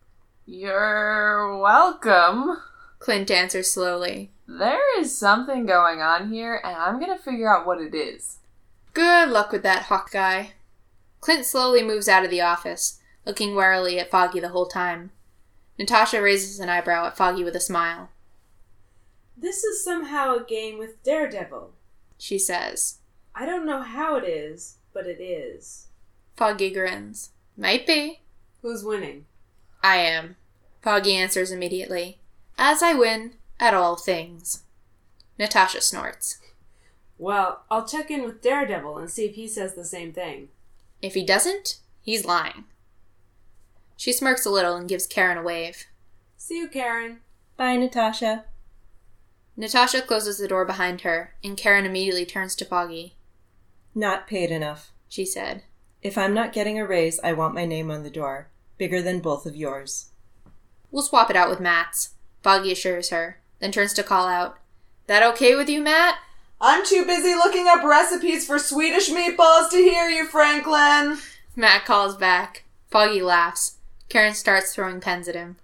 You're welcome. Clint answers slowly. There is something going on here, and I'm gonna figure out what it is. Good luck with that, Hawk guy. Clint slowly moves out of the office, looking warily at Foggy the whole time. Natasha raises an eyebrow at Foggy with a smile. This is somehow a game with Daredevil, she says. I don't know how it is, but it is. Foggy grins. Might be. Who's winning? I am. Foggy answers immediately. As I win at all things. Natasha snorts. Well, I'll check in with Daredevil and see if he says the same thing. If he doesn't, he's lying. She smirks a little and gives Karen a wave. See you, Karen. Bye, Natasha. Natasha closes the door behind her, and Karen immediately turns to Foggy. Not paid enough, she said. If I'm not getting a raise, I want my name on the door. Bigger than both of yours. We'll swap it out with Matt's, Foggy assures her, then turns to call out. That okay with you, Matt? I'm too busy looking up recipes for Swedish meatballs to hear you, Franklin. Matt calls back. Foggy laughs. Karen starts throwing pens at him.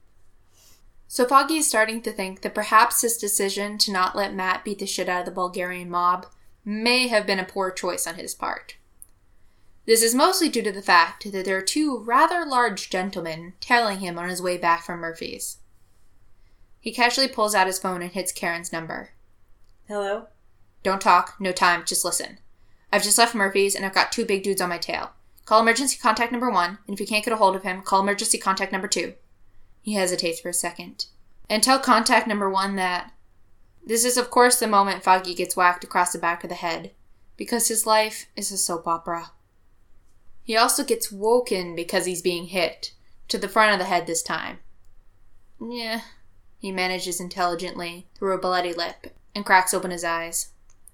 So Foggy is starting to think that perhaps his decision to not let Matt beat the shit out of the Bulgarian mob may have been a poor choice on his part. This is mostly due to the fact that there are two rather large gentlemen tailing him on his way back from Murphy's. He casually pulls out his phone and hits Karen's number. Hello? Don't talk, no time, just listen. I've just left Murphy's and I've got two big dudes on my tail. Call emergency contact number one, and if you can't get a hold of him, call emergency contact number two. He hesitates for a second. And tell contact number one that... This is of course the moment Foggy gets whacked across the back of the head, because his life is a soap opera. He also gets woken because he's being hit, to the front of the head this time. Yeah, he manages intelligently through a bloody lip, and cracks open his eyes.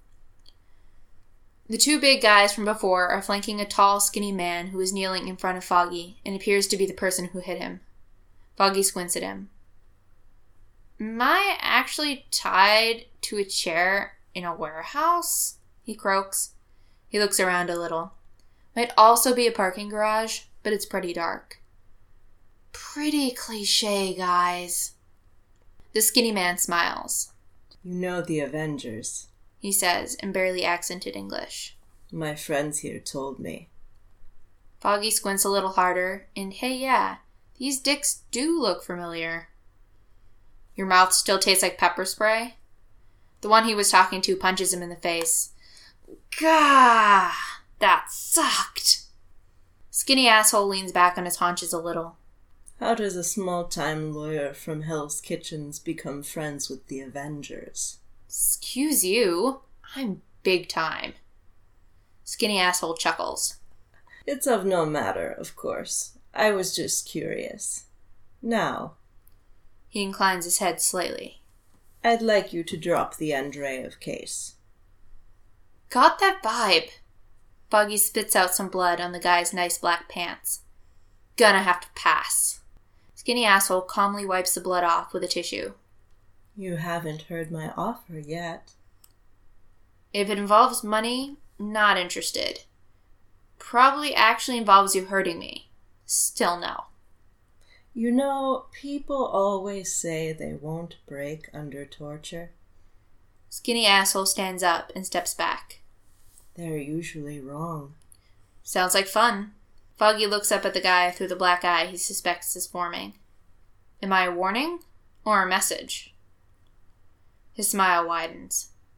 The two big guys from before are flanking a tall, skinny man who is kneeling in front of Foggy and appears to be the person who hit him. Foggy squints at him. Am I actually tied to a chair in a warehouse? He croaks. He looks around a little. Might also be a parking garage, but it's pretty dark. Pretty cliche, guys. The skinny man smiles. You know the Avengers, he says in barely accented English. My friends here told me. Foggy squints a little harder, and hey, yeah, these dicks do look familiar. Your mouth still tastes like pepper spray? The one he was talking to punches him in the face. Gah! That sucked! Skinny asshole leans back on his haunches a little. How does a small-time lawyer from Hell's Kitchens become friends with the Avengers? Excuse you. I'm big time. Skinny asshole chuckles. It's of no matter, of course. I was just curious. Now, he inclines his head slightly. I'd like you to drop the Andreev case. Got that vibe. Foggy spits out some blood on the guy's nice black pants. Gonna have to pass. Skinny asshole calmly wipes the blood off with a tissue. You haven't heard my offer yet. If it involves money, not interested. Probably actually involves you hurting me. Still no. You know, people always say they won't break under torture. Skinny asshole stands up and steps back. They're usually wrong. Sounds like fun. Foggy looks up at the guy through the black eye he suspects is forming. Am I a warning or a message? His smile widens.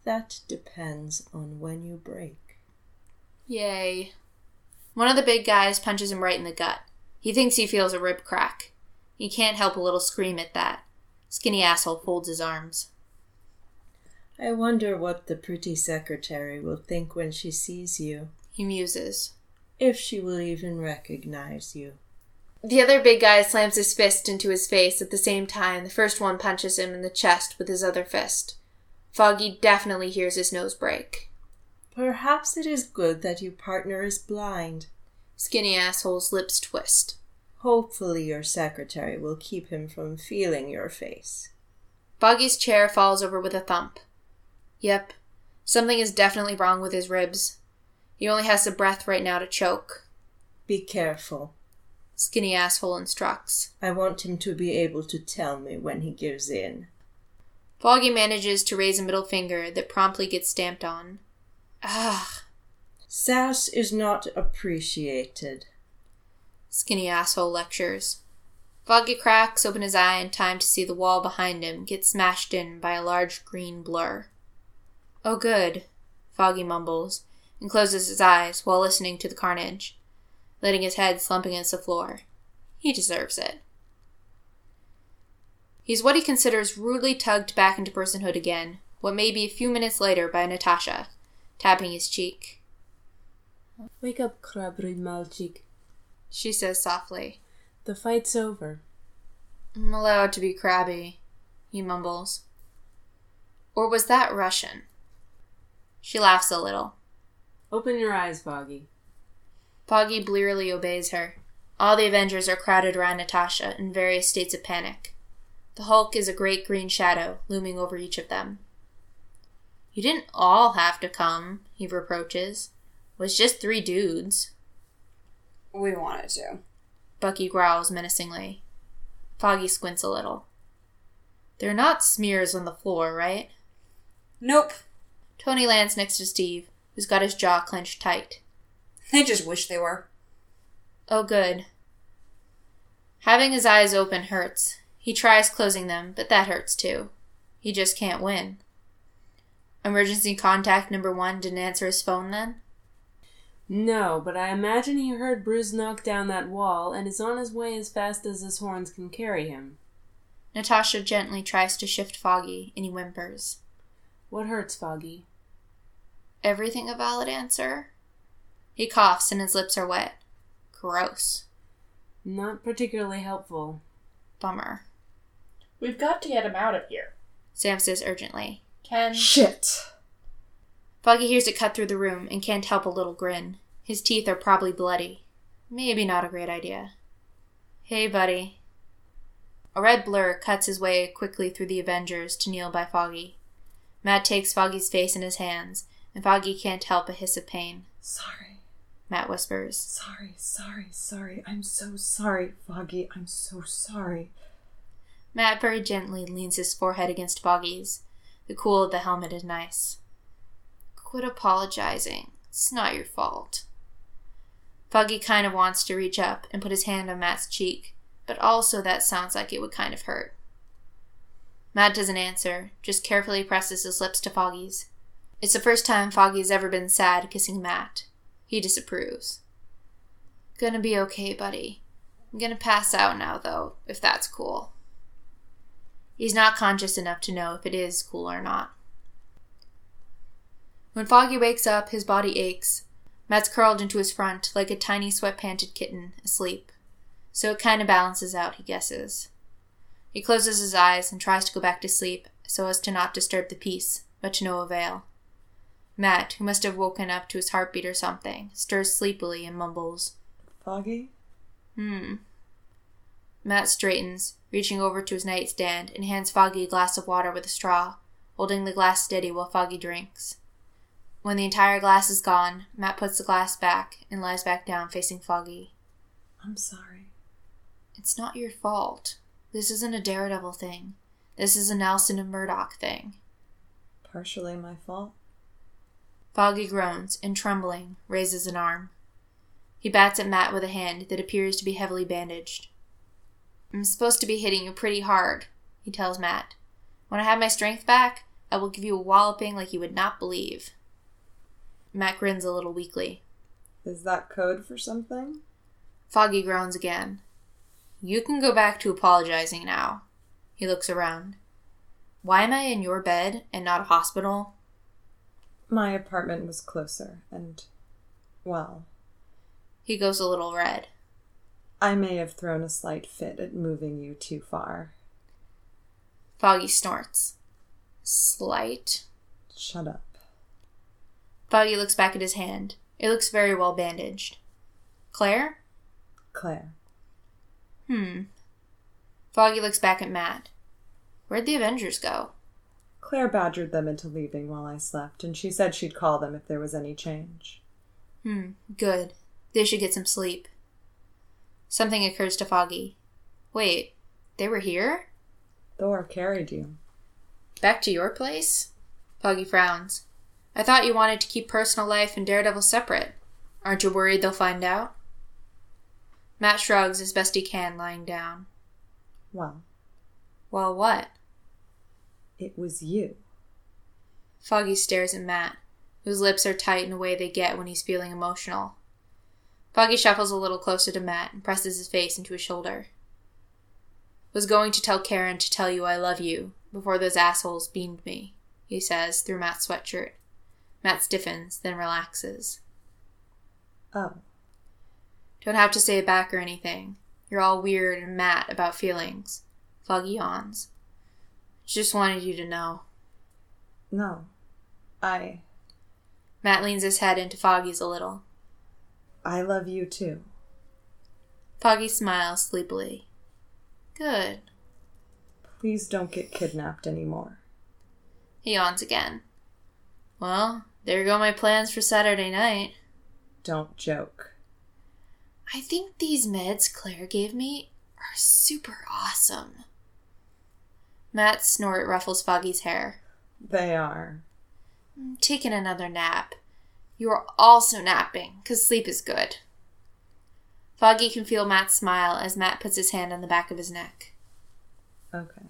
That depends on when you break. Yay. One of the big guys punches him right in the gut. He thinks he feels a rib crack. He can't help a little scream at that. Skinny Asshole folds his arms. I wonder what the pretty secretary will think when she sees you. He muses. If she will even recognize you. The other big guy slams his fist into his face at the same time the first one punches him in the chest with his other fist. Foggy definitely hears his nose break. Perhaps it is good that your partner is blind. Skinny Asshole's lips twist. Hopefully your secretary will keep him from feeling your face. Foggy's chair falls over with a thump. Yep, something is definitely wrong with his ribs. He only has the breath right now to choke. Be careful. Skinny Asshole instructs. I want him to be able to tell me when he gives in. Foggy manages to raise a middle finger that promptly gets stamped on. Ah. Sass is not appreciated. Skinny Asshole lectures. Foggy cracks open his eye in time to see the wall behind him get smashed in by a large green blur. Oh good, Foggy mumbles, and closes his eyes while listening to the carnage, letting his head slump against the floor. He deserves it. He's what he considers rudely tugged back into personhood again, what may be a few minutes later by Natasha, tapping his cheek. Wake up, Krabry Malchik. She says softly. The fight's over. I'm allowed to be crabby, he mumbles. Or was that Russian? She laughs a little. Open your eyes, Foggy. Foggy blearily obeys her. All the Avengers are crowded around Natasha in various states of panic. The Hulk is a great green shadow looming over each of them. You didn't all have to come, he reproaches. It was just three dudes. We wanted to. Bucky growls menacingly. Foggy squints a little. They're not smears on the floor, right? Nope. Tony lands next to Steve, who's got his jaw clenched tight. I just wish they were. Oh, good. Having his eyes open hurts. He tries closing them, but that hurts too. He just can't win. Emergency contact number one didn't answer his phone then? No, but I imagine he heard Bruce knock down that wall and is on his way as fast as his horns can carry him. Natasha gently tries to shift Foggy, and he whimpers. What hurts, Foggy? Everything a valid answer? He coughs and his lips are wet. Gross. Not particularly helpful. Bummer. We've got to get him out of here. Sam says urgently. Ken. Shit! Foggy hears it cut through the room and can't help a little grin. His teeth are probably bloody. Maybe not a great idea. Hey, buddy. A red blur cuts his way quickly through the Avengers to kneel by Foggy. Matt takes Foggy's face in his hands, and Foggy can't help a hiss of pain. Sorry. Matt whispers. Sorry, sorry, sorry. I'm so sorry, Foggy. I'm so sorry. Matt very gently leans his forehead against Foggy's. The cool of the helmet is nice. Quit apologizing. It's not your fault. Foggy kind of wants to reach up and put his hand on Matt's cheek, but also that sounds like it would kind of hurt. Matt doesn't answer, just carefully presses his lips to Foggy's. It's the first time Foggy's ever been sad kissing Matt. He disapproves. Gonna be okay, buddy. I'm gonna pass out now, though, if that's cool. He's not conscious enough to know if it is cool or not. When Foggy wakes up, his body aches. Matt's curled into his front like a tiny sweat-panted kitten, asleep. So it kind of balances out, he guesses. He closes his eyes and tries to go back to sleep so as to not disturb the peace, but to no avail. Matt, who must have woken up to his heartbeat or something, stirs sleepily and mumbles. Foggy? Hmm. Matt straightens, reaching over to his nightstand, and hands Foggy a glass of water with a straw, holding the glass steady while Foggy drinks. When the entire glass is gone, Matt puts the glass back and lies back down facing Foggy. I'm sorry. It's not your fault. This isn't a Daredevil thing. This is a Nelson and Murdoch thing. Partially my fault. Foggy groans and, trembling, raises an arm. He bats at Matt with a hand that appears to be heavily bandaged. I'm supposed to be hitting you pretty hard, he tells Matt. When I have my strength back, I will give you a walloping like you would not believe. Matt grins a little weakly. Is that code for something? Foggy groans again. You can go back to apologizing now. He looks around. Why am I in your bed and not a hospital? My apartment was closer, and, well... He goes a little red. I may have thrown a slight fit at moving you too far. Foggy snorts. Slight? Shut up. Foggy looks back at his hand. It looks very well bandaged. Claire? Claire. Hmm. Foggy looks back at Matt. Where'd the Avengers go? Claire badgered them into leaving while I slept, and she said she'd call them if there was any change. Hmm, good. They should get some sleep. Something occurs to Foggy. Wait, they were here? Thor carried you. Back to your place? Foggy frowns. I thought you wanted to keep personal life and Daredevil separate. Aren't you worried they'll find out? Matt shrugs as best he can, lying down. Well, Well, what? it was you. Foggy stares at Matt, whose lips are tight in a way they get when he's feeling emotional. Foggy shuffles a little closer to Matt and presses his face into his shoulder. Was going to tell Karen to tell you I love you before those assholes beamed me, he says through Matt's sweatshirt. Matt stiffens, then relaxes. Oh. Don't have to say it back or anything. You're all weird and Matt about feelings. Foggy yawns. Just wanted you to know. No. I... Matt leans his head into Foggy's a little. I love you too. Foggy smiles sleepily. Good. Please don't get kidnapped anymore. He yawns again. Well, there go my plans for Saturday night. Don't joke. I think these meds Claire gave me are super awesome. Matt's snort ruffles Foggy's hair. They are. I'm taking another nap. You are also napping, because sleep is good. Foggy can feel Matt's smile as Matt puts his hand on the back of his neck. Okay.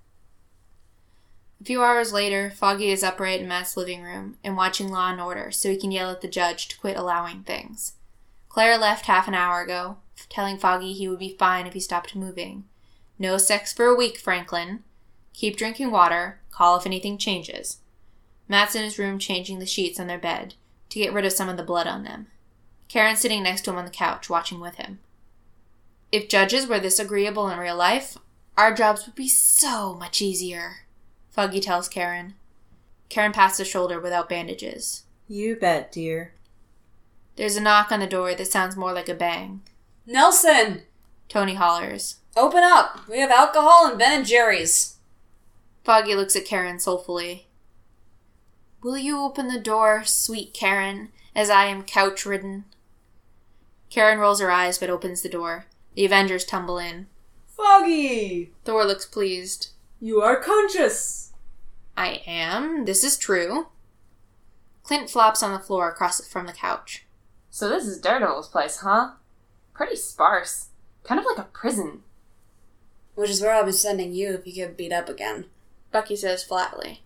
A few hours later, Foggy is upright in Matt's living room and watching Law and Order so he can yell at the judge to quit allowing things. Claire left half an hour ago, telling Foggy he would be fine if he stopped moving. No sex for a week, Franklin. Keep drinking water. Call if anything changes. Matt's in his room changing the sheets on their bed to get rid of some of the blood on them. Karen's sitting next to him on the couch, watching with him. If judges were this agreeable in real life, our jobs would be so much easier, Foggy tells Karen. Karen pats the shoulder without bandages. You bet, dear. There's a knock on the door that sounds more like a bang. Nelson! Tony hollers. Open up! We have alcohol and Ben and Jerry's. Foggy looks at Karen soulfully. Will you open the door, sweet Karen, as I am couch-ridden? Karen rolls her eyes but opens the door. The Avengers tumble in. Foggy! Thor looks pleased. You are conscious! I am. This is true. Clint flops on the floor across from the couch. So this is Daredevil's place, huh? Pretty sparse. Kind of like a prison. Which is where I'll be sending you if you get beat up again. Bucky says flatly.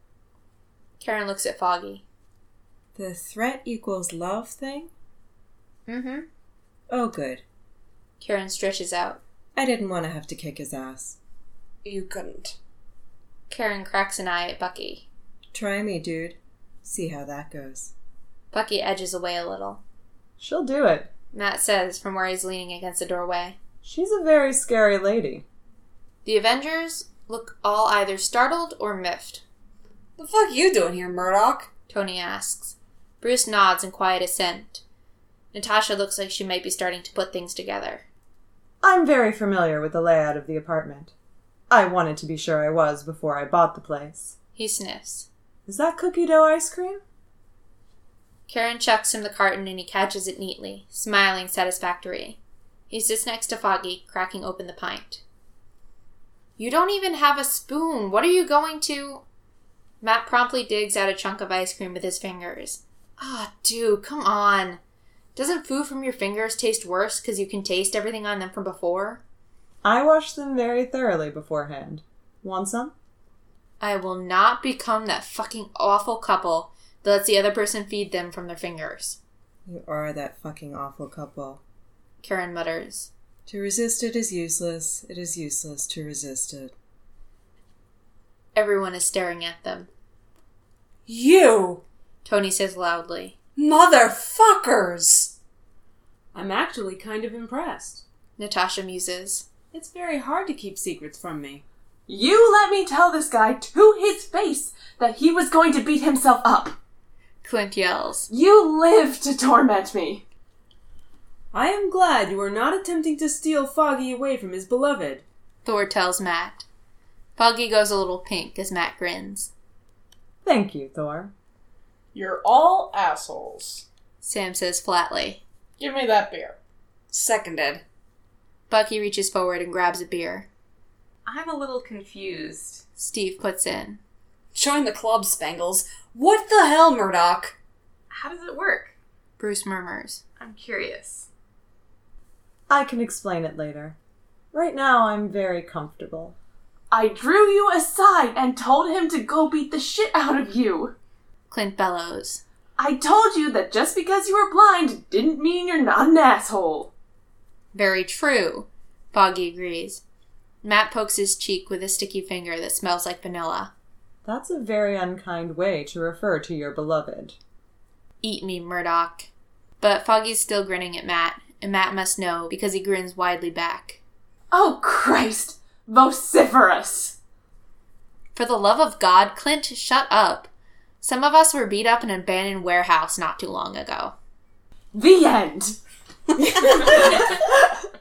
Karen looks at Foggy. The threat equals love thing? Mm-hmm. Oh, good. Karen stretches out. I didn't want to have to kick his ass. You couldn't. Karen cracks an eye at Bucky. Try me, dude. See how that goes. Bucky edges away a little. She'll do it. Matt says from where he's leaning against the doorway. She's a very scary lady. The Avengers look all either startled or miffed. The fuck you doing here, Murdoch? Tony asks. Bruce nods in quiet assent. Natasha looks like she might be starting to put things together. I'm very familiar with the layout of the apartment. I wanted to be sure I was before I bought the place. He sniffs. Is that cookie dough ice cream? Karen chucks him the carton and he catches it neatly, smiling satisfactory. He sits next to Foggy, cracking open the pint. You don't even have a spoon. What are you going to... Matt promptly digs out a chunk of ice cream with his fingers. Ah, oh, dude, come on. Doesn't food from your fingers taste worse because you can taste everything on them from before? I washed them very thoroughly beforehand. Want some? I will not become that fucking awful couple that lets the other person feed them from their fingers. You are that fucking awful couple. Karen mutters. To resist it is useless. It is useless to resist it. Everyone is staring at them. You! Tony says loudly. Motherfuckers! I'm actually kind of impressed. Natasha muses. It's very hard to keep secrets from me. You let me tell this guy to his face that he was going to beat himself up. Clint yells. You live to torment me. I am glad you are not attempting to steal Foggy away from his beloved. Thor tells Matt. Foggy goes a little pink as Matt grins. Thank you, Thor. You're all assholes. Sam says flatly. Give me that beer. Seconded. Bucky reaches forward and grabs a beer. I'm a little confused. Steve puts in. Join the club, Spangles. What the hell, Murdoch? How does it work? Bruce murmurs. I'm curious. I can explain it later. Right now, I'm very comfortable. I drew you aside and told him to go beat the shit out of you. Clint bellows. I told you that just because you were blind didn't mean you're not an asshole. Very true, Foggy agrees. Matt pokes his cheek with a sticky finger that smells like vanilla. That's a very unkind way to refer to your beloved. Eat me, Murdoch. But Foggy's still grinning at Matt, and Matt must know because he grins widely back. Oh, Christ! Vociferous! For the love of God, Clint, shut up. Some of us were beat up in an abandoned warehouse not too long ago. The end!